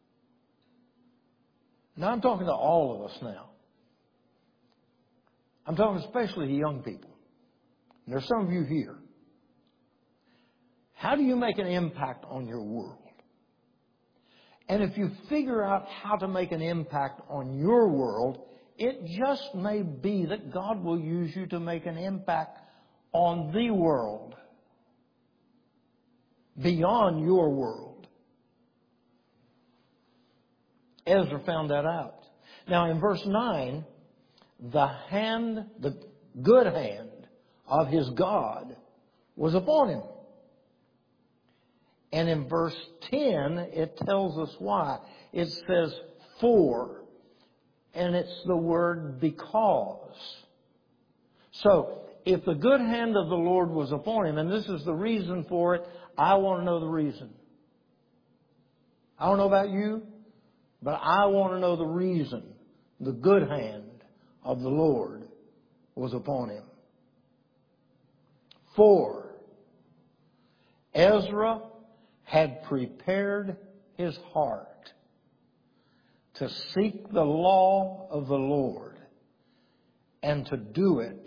Now, I'm talking to all of us now. I'm talking especially to young people. And there's some of you here. How do you make an impact on your world? And if you figure out how to make an impact on your world, it just may be that God will use you to make an impact on the world, beyond your world. Ezra found that out. Now in verse nine, the hand, the good hand of his God was upon him. And in verse ten, it tells us why. It says for, and it's the word because. So, if the good hand of the Lord was upon him, and this is the reason for it, I want to know the reason. I don't know about you, but I want to know the reason the good hand of the Lord was upon him. For Ezra had prepared his heart to seek the law of the Lord and to do it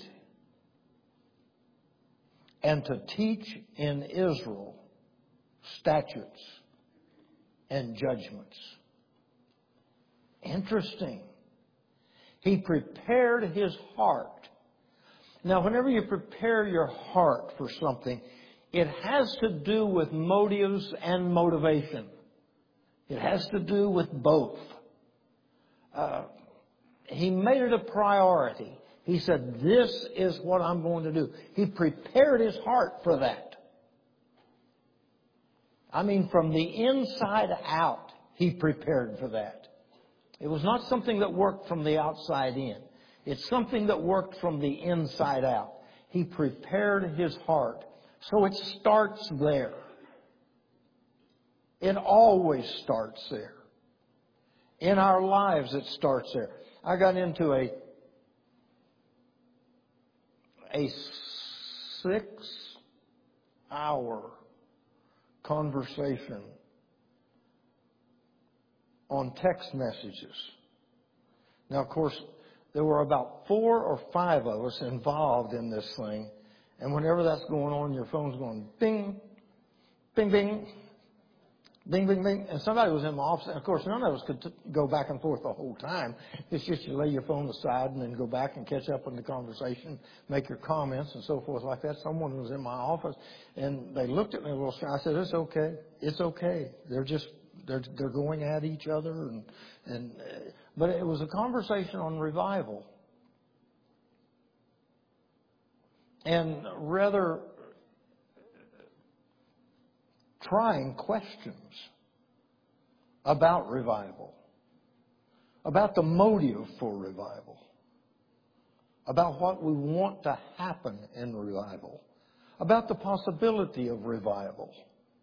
and to teach in Israel statutes and judgments. Interesting. He prepared his heart. Now, whenever you prepare your heart for something, it has to do with motives and motivation. It has to do with both. Uh, he made it a priority. He said, this is what I'm going to do. He prepared his heart for that. I mean, from the inside out, he prepared for that. It was not something that worked from the outside in. It's something that worked from the inside out. He prepared his heart. So it starts there. It always starts there. In our lives, it starts there. I got into a a six-hour conversation on text messages. Now, of course, there were about four or five of us involved in this thing. And whenever that's going on, your phone's going bing, bing, bing. Bing, bing, bing. And somebody was in my office. And of course, none of us could t- go back and forth the whole time. It's just you lay your phone aside and then go back and catch up on the conversation, make your comments and so forth like that. Someone was in my office and they looked at me a little strange. I said, it's okay. It's okay. They're just, they're, they're going at each other. And, and, uh, but it was a conversation on revival. And rather trying questions about revival, about the motive for revival, about what we want to happen in revival, about the possibility of revival.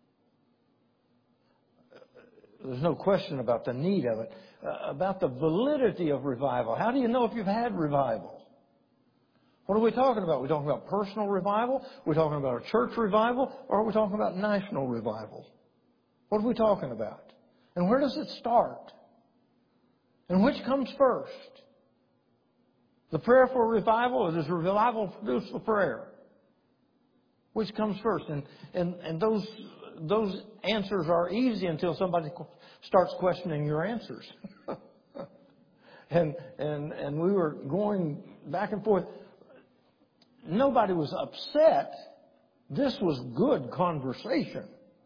There's no question about the need of it, uh, about the validity of revival. How do you know if you've had revival? What are we talking about? Are we talking about personal revival? Are we talking about a church revival? Or are we talking about national revival? What are we talking about? And where does it start? And which comes first? The prayer for revival, or does revival produce the prayer? Which comes first? And, and, and those, those answers are easy until somebody starts questioning your answers. and, and, and we were going back and forth. Nobody was upset. This was good conversation.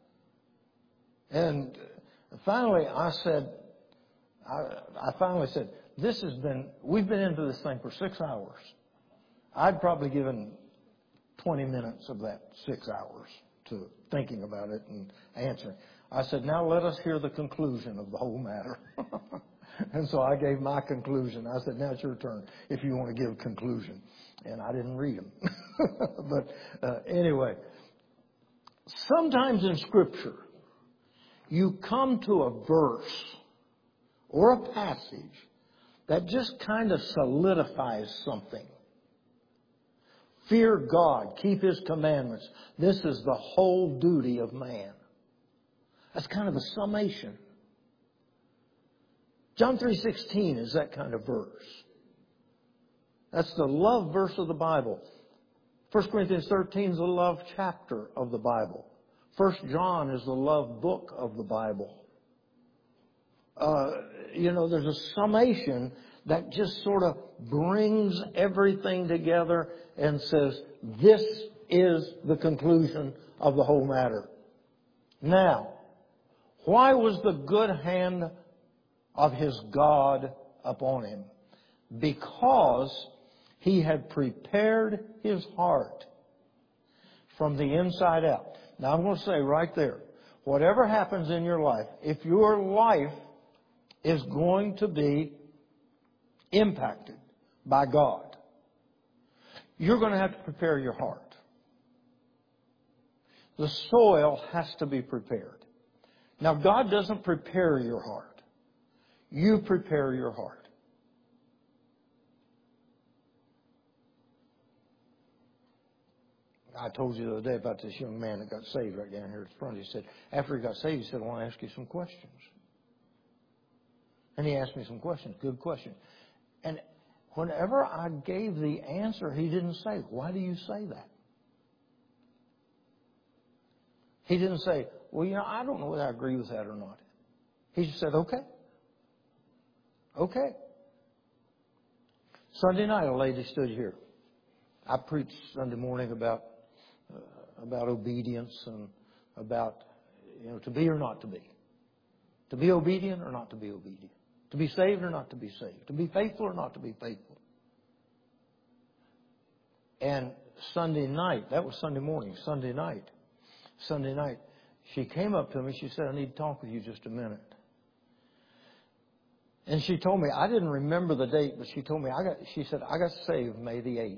And finally I said, I, I finally said, this has been, we've been into this thing for six hours. I'd probably given twenty minutes of that six hours to thinking about it and answering. I said, now let us hear the conclusion of the whole matter. And so I gave my conclusion. I said, now it's your turn if you want to give a conclusion. And I didn't read them. But uh, anyway, sometimes in Scripture, you come to a verse or a passage that just kind of solidifies something. Fear God, keep His commandments. This is the whole duty of man. That's kind of a summation. John three sixteen is that kind of verse. That's the love verse of the Bible. First Corinthians thirteen is the love chapter of the Bible. First John is the love book of the Bible. Uh, you know, there's a summation that just sort of brings everything together and says, this is the conclusion of the whole matter. Now, why was the good hand of his God upon him? Because he had prepared his heart from the inside out. Now I'm going to say right there, whatever happens in your life, if your life is going to be impacted by God, you're going to have to prepare your heart. The soil has to be prepared. Now God doesn't prepare your heart. You prepare your heart. I told you the other day about this young man that got saved right down here at the front. He said, after he got saved, he said, I want to ask you some questions. And he asked me some questions, good questions. And whenever I gave the answer, he didn't say, why do you say that? He didn't say, well, you know, I don't know whether I agree with that or not. He just said, okay. Okay. Sunday night, a lady stood here. I preached Sunday morning about uh, about obedience and about, you know, to be or not to be. To be obedient or not to be obedient. To be saved or not to be saved. To be faithful or not to be faithful. And Sunday night, that was Sunday morning, Sunday night, Sunday night, she came up to me. She said, I need to talk with you just a minute. And she told me, I didn't remember the date, but she told me, I got. She said, I got saved May the eighth.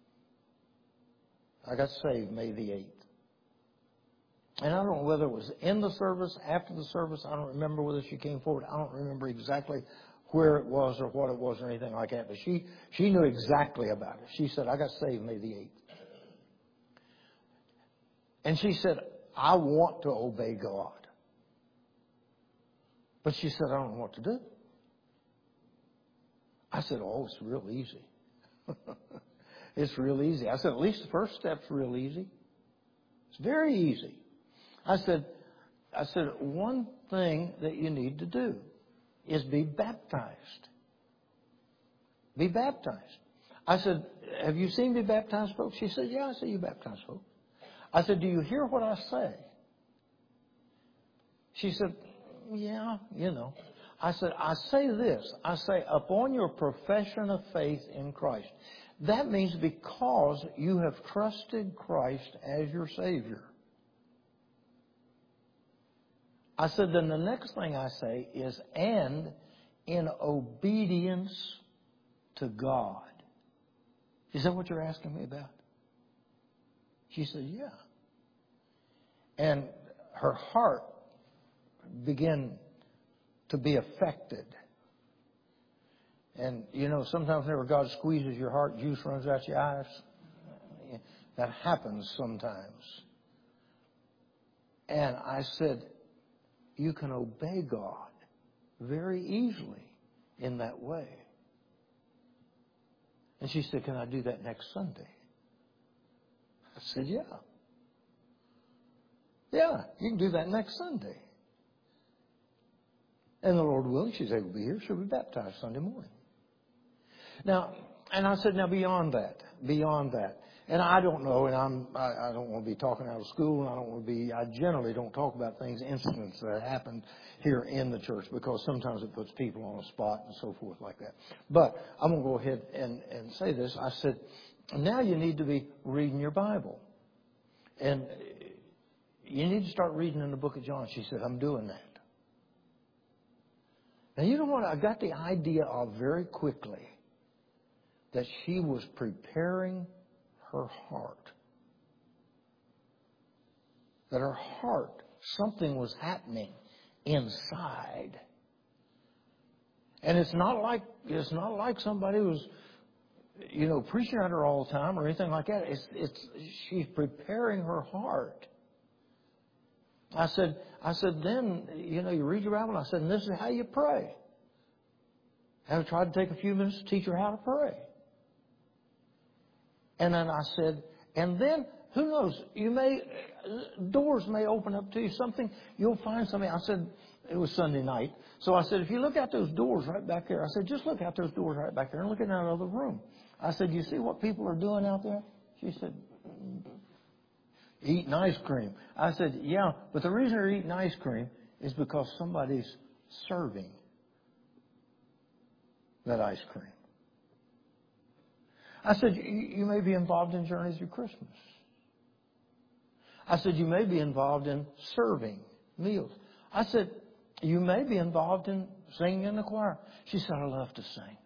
I got saved May the eighth. And I don't know whether it was in the service, after the service. I don't remember whether she came forward. I don't remember exactly where it was or what it was or anything like that. But she, she knew exactly about it. She said, I got saved May the eighth. And she said, I want to obey God. But she said, I don't know what to do. I said, oh, it's real easy. It's real easy. I said, at least the first step's real easy. It's very easy. I said, I said, one thing that you need to do is be baptized. Be baptized. I said, have you seen me baptize folks? She said, yeah, I see you baptize folks. I said, do you hear what I say? She said, yeah, you know. I said, I say this. I say, upon your profession of faith in Christ. That means because you have trusted Christ as your Savior. I said, then the next thing I say is, and in obedience to God. Is that what you're asking me about? She said, yeah. And her heart began to be affected. And, you know, sometimes whenever God squeezes your heart, juice runs out your eyes. That happens sometimes. And I said, you can obey God very easily in that way. And she said, can I do that next Sunday? I said, yeah. Yeah, you can do that next Sunday. And the Lord willing, she's able to be here. She'll be baptized Sunday morning. Now, and I said, now beyond that, beyond that. And I don't know, and I'm, I, I don't want to be talking out of school, and I don't want to be, I generally don't talk about things, incidents that happened here in the church, because sometimes it puts people on a spot and so forth like that. But I'm going to go ahead and, and say this. I said, now you need to be reading your Bible. And you need to start reading in the book of John. She said, I'm doing that. Now, you know what? I got the idea of very quickly that she was preparing her heart. That her heart, something was happening inside. And it's not like it's not like somebody was, you know, preaching at her all the time or anything like that. It's it's she's preparing her heart. I said, I said, then, you know, you read your Bible. And I said, and this is how you pray. And I tried to take a few minutes to teach her how to pray. And then I said, and then, who knows, you may, doors may open up to you, something, you'll find something. I said, it was Sunday night. So I said, if you look out those doors right back there, I said, just look out those doors right back there and look in that other room. I said, you see what people are doing out there? She said, eating ice cream. I said, yeah, but the reason they're eating ice cream is because somebody's serving that ice cream. I said, you, you may be involved in Journeys Through Christmas. I said, you may be involved in serving meals. I said, you may be involved in singing in the choir. She said, I love to sing.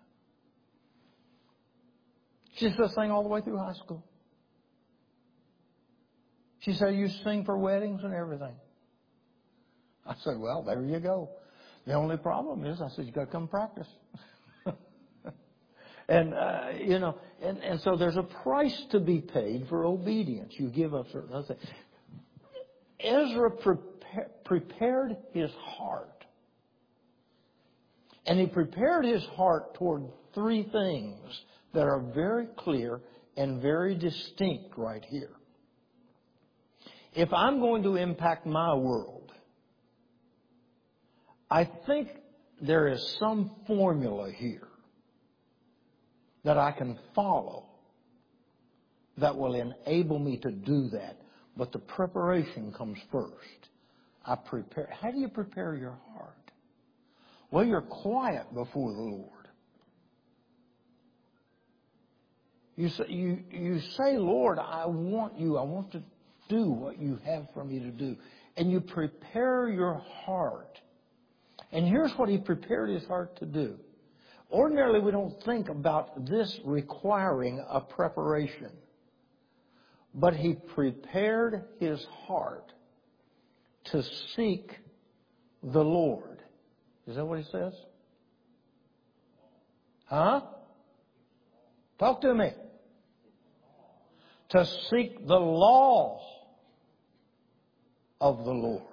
She said, I sang all the way through high school. She said, I used to sing for weddings and everything. I said, well, there you go. The only problem is, I said, you got to come practice. And, uh, you know, and, and so there's a price to be paid for obedience. You give up certain other things. Ezra prepare, prepared his heart. And he prepared his heart toward three things that are very clear and very distinct right here. If I'm going to impact my world, I think there is some formula here that I can follow that will enable me to do that. But the preparation comes first. I prepare. How do you prepare your heart? Well, you're quiet before the Lord. You say, you, you say, Lord, I want you. I want to do what you have for me to do. And you prepare your heart. And here's what he prepared his heart to do. Ordinarily, we don't think about this requiring a preparation. But he prepared his heart to seek the Lord. Is that what he says? Huh? Talk to me. To seek the law of the Lord.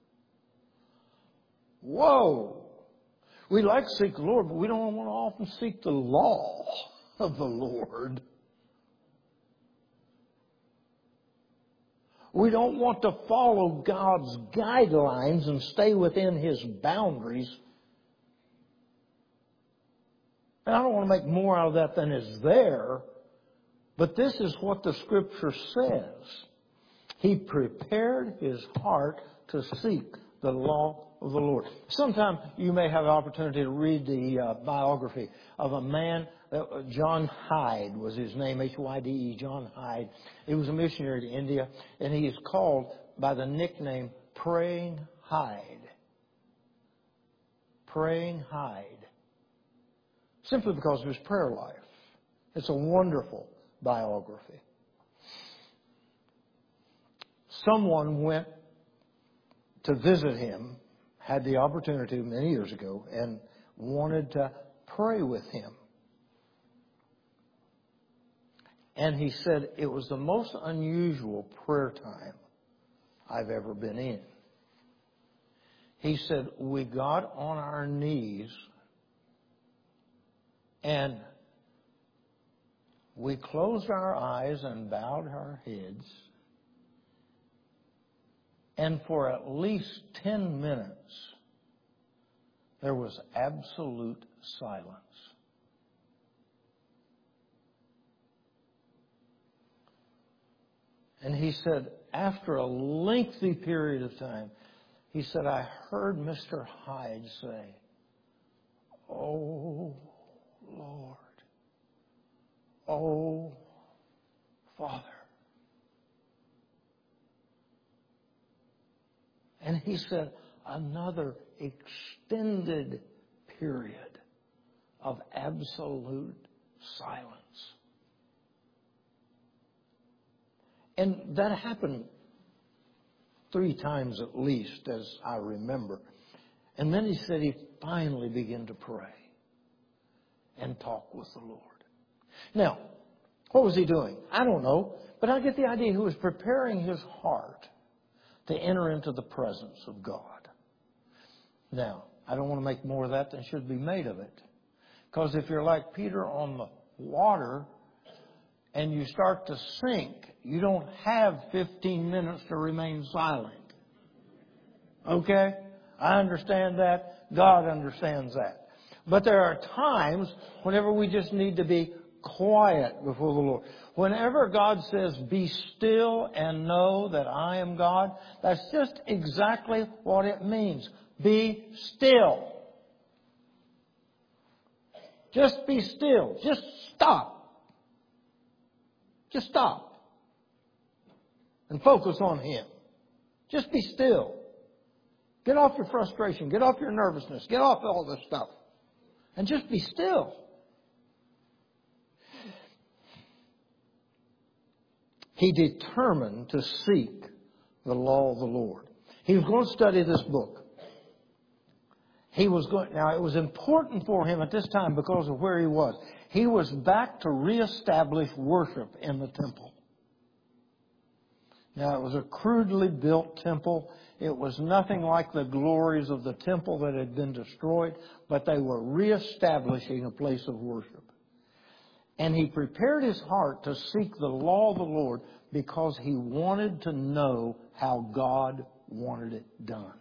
Whoa! We like to seek the Lord, but we don't want to often seek the law of the Lord. We don't want to follow God's guidelines and stay within His boundaries. And I don't want to make more out of that than is there, but this is what the Scripture says. He prepared his heart to seek the law of the Lord. Sometime you may have the opportunity to read the uh, biography of a man, uh, John Hyde was his name, H Y D E, John Hyde. He was a missionary to India, and he is called by the nickname Praying Hyde. Praying Hyde. Simply because of his prayer life. It's a wonderful biography. Someone went to visit him, had the opportunity many years ago, and wanted to pray with him. And he said it was the most unusual prayer time I've ever been in. He said, we got on our knees and we closed our eyes and bowed our heads. And for at least ten minutes, there was absolute silence. And he said, after a lengthy period of time, he said, I heard Mister Hyde say, "Oh, Lord, oh, Father." And he said, another extended period of absolute silence. And that happened three times at least, as I remember. And then he said he finally began to pray and talk with the Lord. Now, what was he doing? I don't know, but I get the idea he was preparing his heart to enter into the presence of God. Now, I don't want to make more of that than should be made of it. Because if you're like Peter on the water and you start to sink, you don't have fifteen minutes to remain silent. Okay? I understand that. God understands that. But there are times whenever we just need to be quiet before the Lord. Whenever God says, be still and know that I am God, that's just exactly what it means. Be still. Just be still. Just stop. Just stop. And focus on Him. Just be still. Get off your frustration. Get off your nervousness. Get off all this stuff. And just be still. He determined to seek the law of the Lord. He was going to study this book. He was going, now it was important for him at this time because of where he was. He was back to reestablish worship in the temple. Now it was a crudely built temple. It was nothing like the glories of the temple that had been destroyed, but they were reestablishing a place of worship. And he prepared his heart to seek the law of the Lord because he wanted to know how God wanted it done.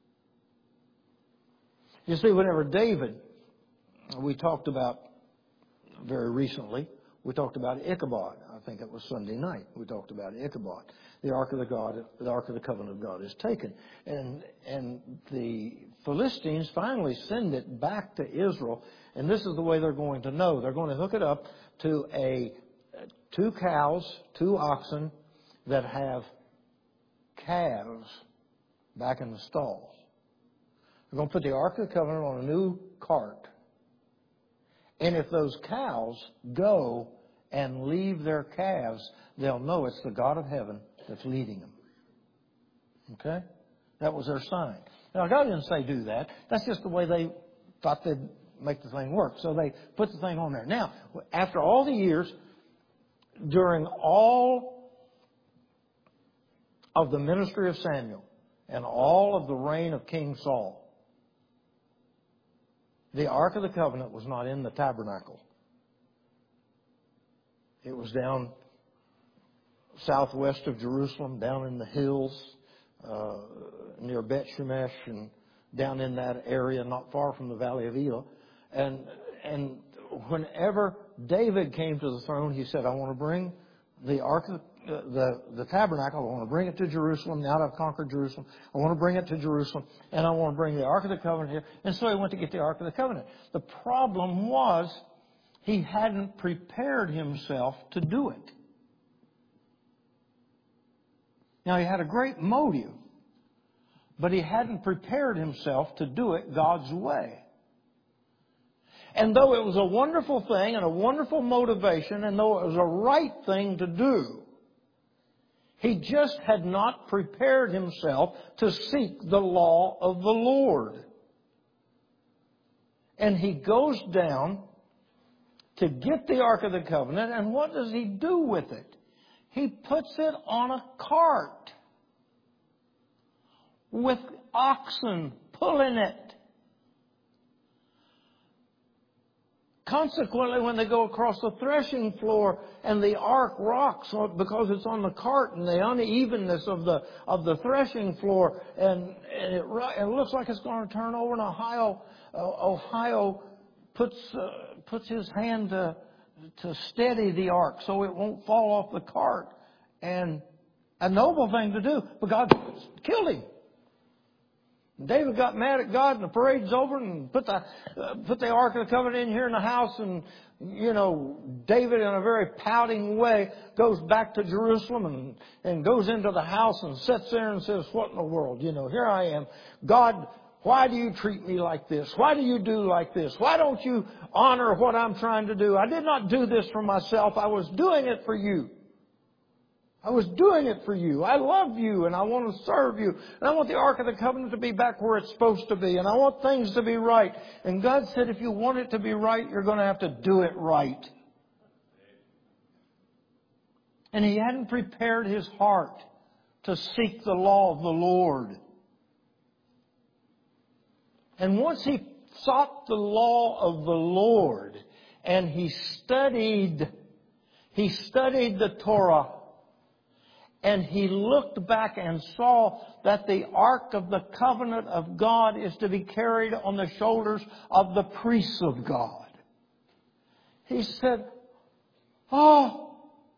You see, whenever David, we talked about very recently, we talked about Ichabod. I think it was Sunday night. We talked about Ichabod. The Ark of the God, the Ark of the Covenant of God is taken. And, and the Philistines finally send it back to Israel. And this is the way they're going to know. They're going to hook it up to a two cows, two oxen that have calves back in the stalls. They're going to put the Ark of the Covenant on a new cart. And if those cows go and leave their calves, they'll know it's the God of heaven that's leading them. Okay? That was their sign. Now, God didn't say do that. That's just the way they thought they'd make the thing work. So they put the thing on there. Now, after all the years, during all of the ministry of Samuel and all of the reign of King Saul, the Ark of the Covenant was not in the tabernacle. It was down southwest of Jerusalem, down in the hills, uh, near Bet Shemesh and down in that area, not far from the Valley of Elah. And, and whenever David came to the throne, he said, I want to bring the Ark of the, the, the tabernacle, I want to bring it to Jerusalem. Now that I've conquered Jerusalem, I want to bring it to Jerusalem, and I want to bring the Ark of the Covenant here. And so he went to get the Ark of the Covenant. The problem was he hadn't prepared himself to do it. Now, he had a great motive, but he hadn't prepared himself to do it God's way. And though it was a wonderful thing and a wonderful motivation, and though it was a right thing to do, he just had not prepared himself to seek the law of the Lord. And he goes down to get the Ark of the Covenant, and what does he do with it? He puts it on a cart with oxen pulling it. Consequently, when they go across the threshing floor and the ark rocks because it's on the cart and the unevenness of the of the threshing floor, and, and it, it looks like it's going to turn over, and Ohio uh, Ohio puts uh, puts his hand to to steady the ark so it won't fall off the cart. And a noble thing to do, but God killed him. David got mad at God, and the parade's over, and put the uh, put the Ark of the Covenant in here in the house. And you know, David, in a very pouting way, goes back to Jerusalem and and goes into the house and sits there and says, "What in the world? You know, here I am, God. Why do you treat me like this? Why do you do like this? Why don't you honor what I'm trying to do? I did not do this for myself. I was doing it for you. I was doing it for you. I love you, and I want to serve you. And I want the Ark of the Covenant to be back where it's supposed to be. And I want things to be right." And God said, if you want it to be right, you're going to have to do it right. And he hadn't prepared his heart to seek the law of the Lord. And once he sought the law of the Lord, and he studied, he studied the Torah, and he looked back and saw that the Ark of the Covenant of God is to be carried on the shoulders of the priests of God. He said, oh,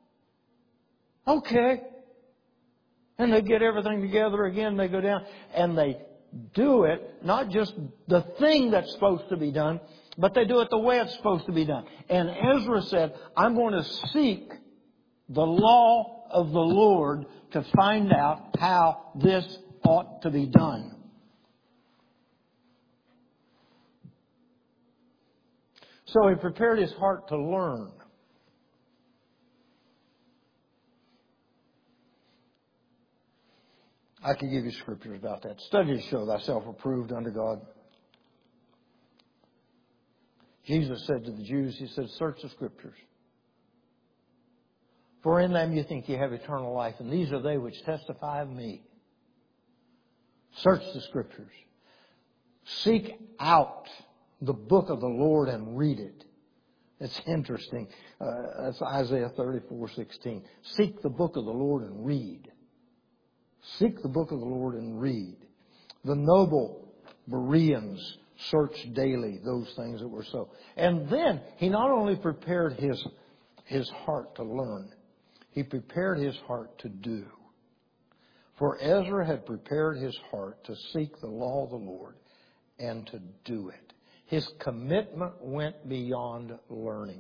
okay. And they get everything together again. They go down and they do it, not just the thing that's supposed to be done, but they do it the way it's supposed to be done. And Ezra said, I'm going to seek the law of the Lord to find out how this ought to be done. So he prepared his heart to learn. I could give you scriptures about that. Study to show thyself approved unto God. Jesus said to the Jews, he said, search the scriptures. For in them you think you have eternal life, and these are they which testify of me. Search the scriptures. Seek out the book of the Lord and read it. It's interesting. Uh, that's Isaiah thirty-four sixteen. Seek the book of the Lord and read. Seek the book of the Lord and read. The noble Bereans searched daily those things that were so. And then he not only prepared his, his heart to learn, he prepared his heart to do. For Ezra had prepared his heart to seek the law of the Lord and to do it. His commitment went beyond learning.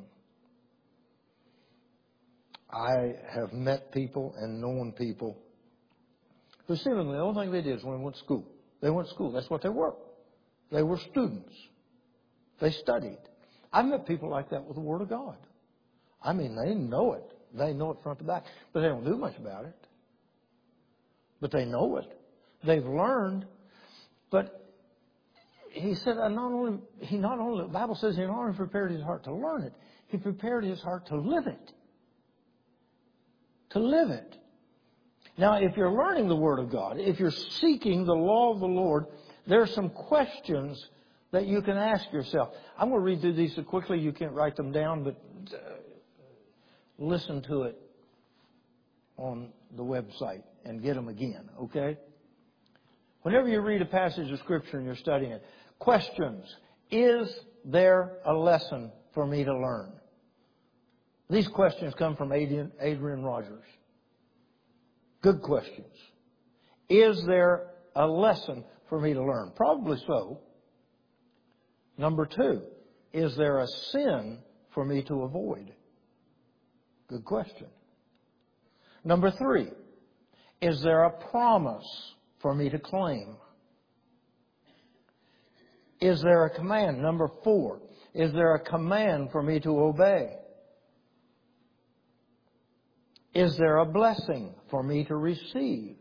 I have met people and known people who seemingly the only thing they did is when they went to school. They went to school. That's what they were. They were students. They studied. I've met people like that with the Word of God. I mean, they know it. They know it front to back. But they don't do much about it. But they know it. They've learned. But he said, I not only, he not only, the Bible says he not only prepared his heart to learn it, he prepared his heart to live it. To live it. Now, if you're learning the Word of God, if you're seeking the law of the Lord, there are some questions that you can ask yourself. I'm going to read through these so quickly you can't write them down, but uh, listen to it. on the website and get them again, okay? Whenever you read a passage of Scripture and you're studying it, questions. Is there a lesson for me to learn? These questions come from Adrian, Adrian Rogers. Good questions. Is there a lesson for me to learn? Probably so. Number two, is there a sin for me to avoid? Good question. Number three, is there a promise for me to claim? Is there a command? Number four, is there a command for me to obey? Is there a blessing for me to receive?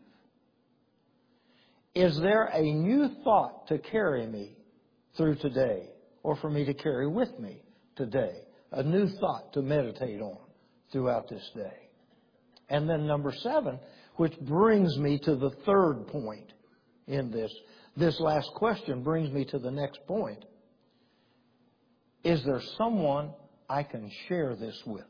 Is there a new thought to carry me through today, or for me to carry with me today? A new thought to meditate on throughout this day. And then number seven, which brings me to the third point in this. This last question brings me to the next point. Is there someone I can share this with?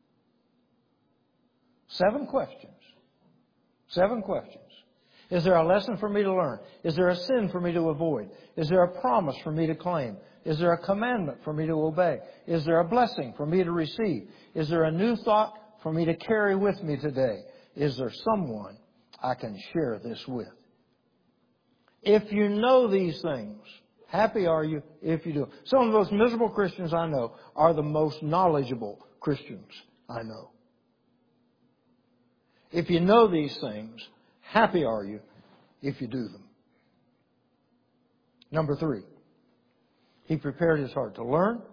Seven questions. Seven questions. Is there a lesson for me to learn? Is there a sin for me to avoid? Is there a promise for me to claim? Is there a commandment for me to obey? Is there a blessing for me to receive? Is there a new thought for me to carry with me today? Is there someone I can share this with? If you know these things, happy are you if you do. Some of the most miserable Christians I know are the most knowledgeable Christians I know. If you know these things, happy are you if you do them. Number three, he prepared his heart to learn.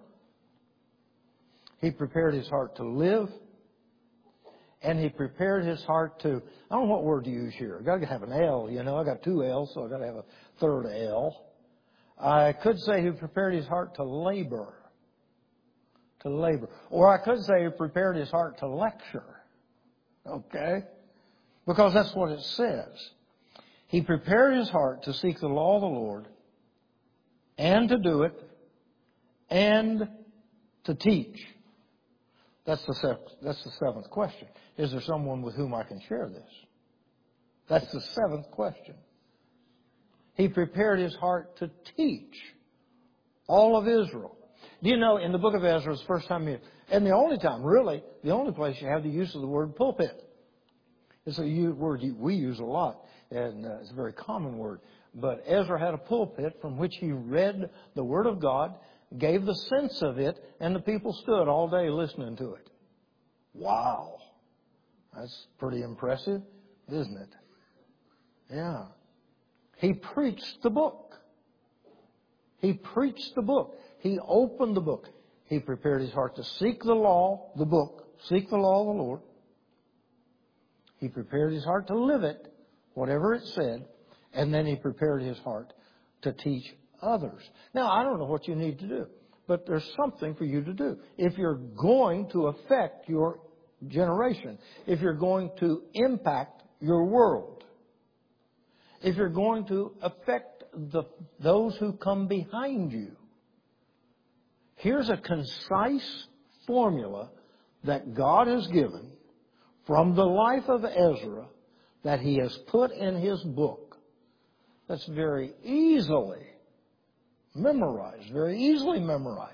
He prepared his heart to live. And he prepared his heart to, I don't know what word to use here. I've got to have an L, you know. I got two L's, so I've got to have a third L. I could say he prepared his heart to labor. To labor. Or I could say he prepared his heart to lecture. Okay? Because that's what it says. He prepared his heart to seek the law of the Lord and to do it and to teach. That's the seventh, that's the seventh question. Is there someone with whom I can share this? That's the seventh question. He prepared his heart to teach all of Israel. Do you know, in the book of Ezra, it's the first time, you, and the only time, really, the only place you have the use of the word pulpit. It's a word we use a lot, and uh, it's a very common word. But Ezra had a pulpit from which he read the Word of God, gave the sense of it, and the people stood all day listening to it. Wow. That's pretty impressive, isn't it? Yeah. He preached the book. He preached the book. He opened the book. He prepared his heart to seek the law, the book, seek the law of the Lord. He prepared his heart to live it, whatever it said, and then he prepared his heart to teach others. Now, I don't know what you need to do, but there's something for you to do. If you're going to affect your generation, if you're going to impact your world, if you're going to affect the, those who come behind you, here's a concise formula that God has given from the life of Ezra that he has put in his book that's very easily memorized, very easily memorized.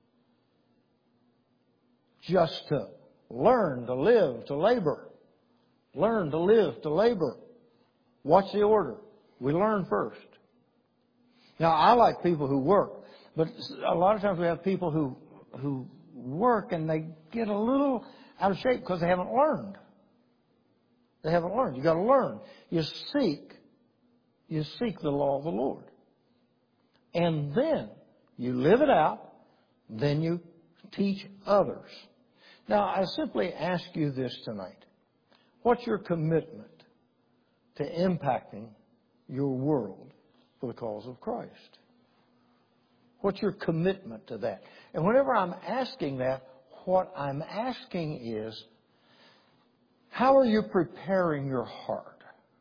Just to learn to live, to labor. Learn to live, to labor. Watch the order. We learn first. Now, I like people who work, but a lot of times we have people who who work and they get a little out of shape because they haven't learned. They haven't learned. You've got to learn. You seek, you seek the law of the Lord. And then you live it out, then you teach others. Now, I simply ask you this tonight. What's your commitment to impacting your world for the cause of Christ? What's your commitment to that? And whenever I'm asking that, what I'm asking is, how are you preparing your heart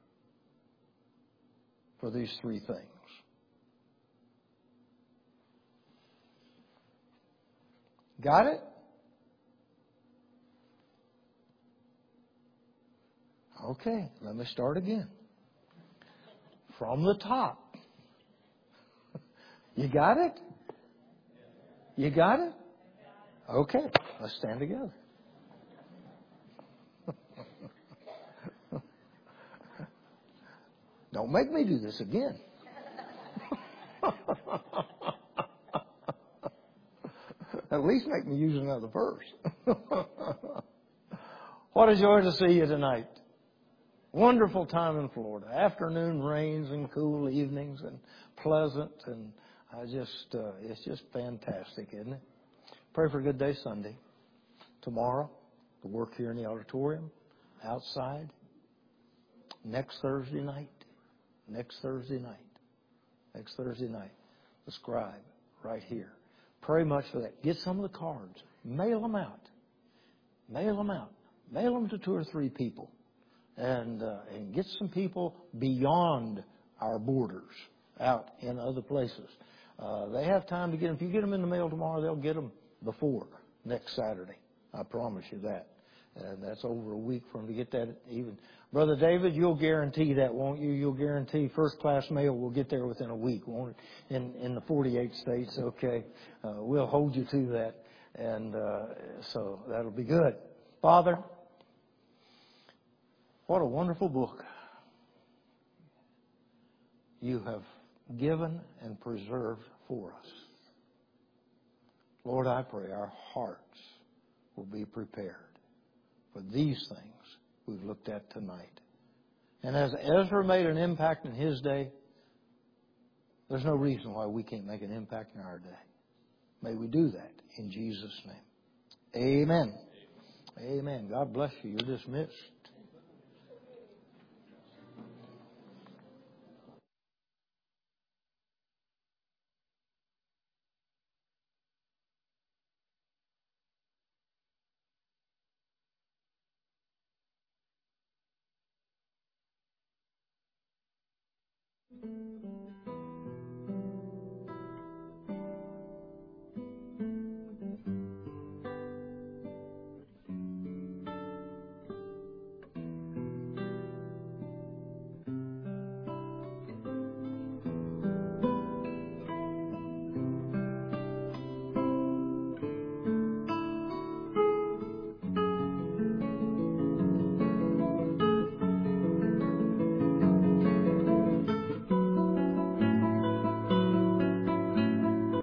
for these three things? Got it? Okay, let me start again. From the top. You got it? You got it? Okay, let's stand together. Don't make me do this again. At least make me use another verse. What a joy to see you tonight. Wonderful time in Florida. Afternoon rains and cool evenings and pleasant, and I just uh, it's just fantastic, isn't it? Pray for a good day Sunday. Tomorrow, the work here in the auditorium, outside. Next Thursday night. Next Thursday night. Next Thursday night. The scribe right here. Pray much for that. Get some of the cards. Mail them out. Mail them out. Mail them to two or three people. And, uh, and get some people beyond our borders out in other places. Uh, they have time to get them. If you get them in the mail tomorrow, they'll get them before next Saturday. I promise you that. And that's over a week for them to get that even. Brother David, you'll guarantee that, won't you? You'll guarantee first-class mail will get there within a week, won't it? In, in the forty-eight states, okay. Uh, we'll hold you to that. And uh, so that'll be good. Father, what a wonderful book you have given and preserved for us. Lord, I pray our hearts will be prepared for these things we've looked at tonight. And as Ezra made an impact in his day, there's no reason why we can't make an impact in our day. May we do that in Jesus' name. Amen. Amen. Amen. God bless you. You're dismissed. Thank you.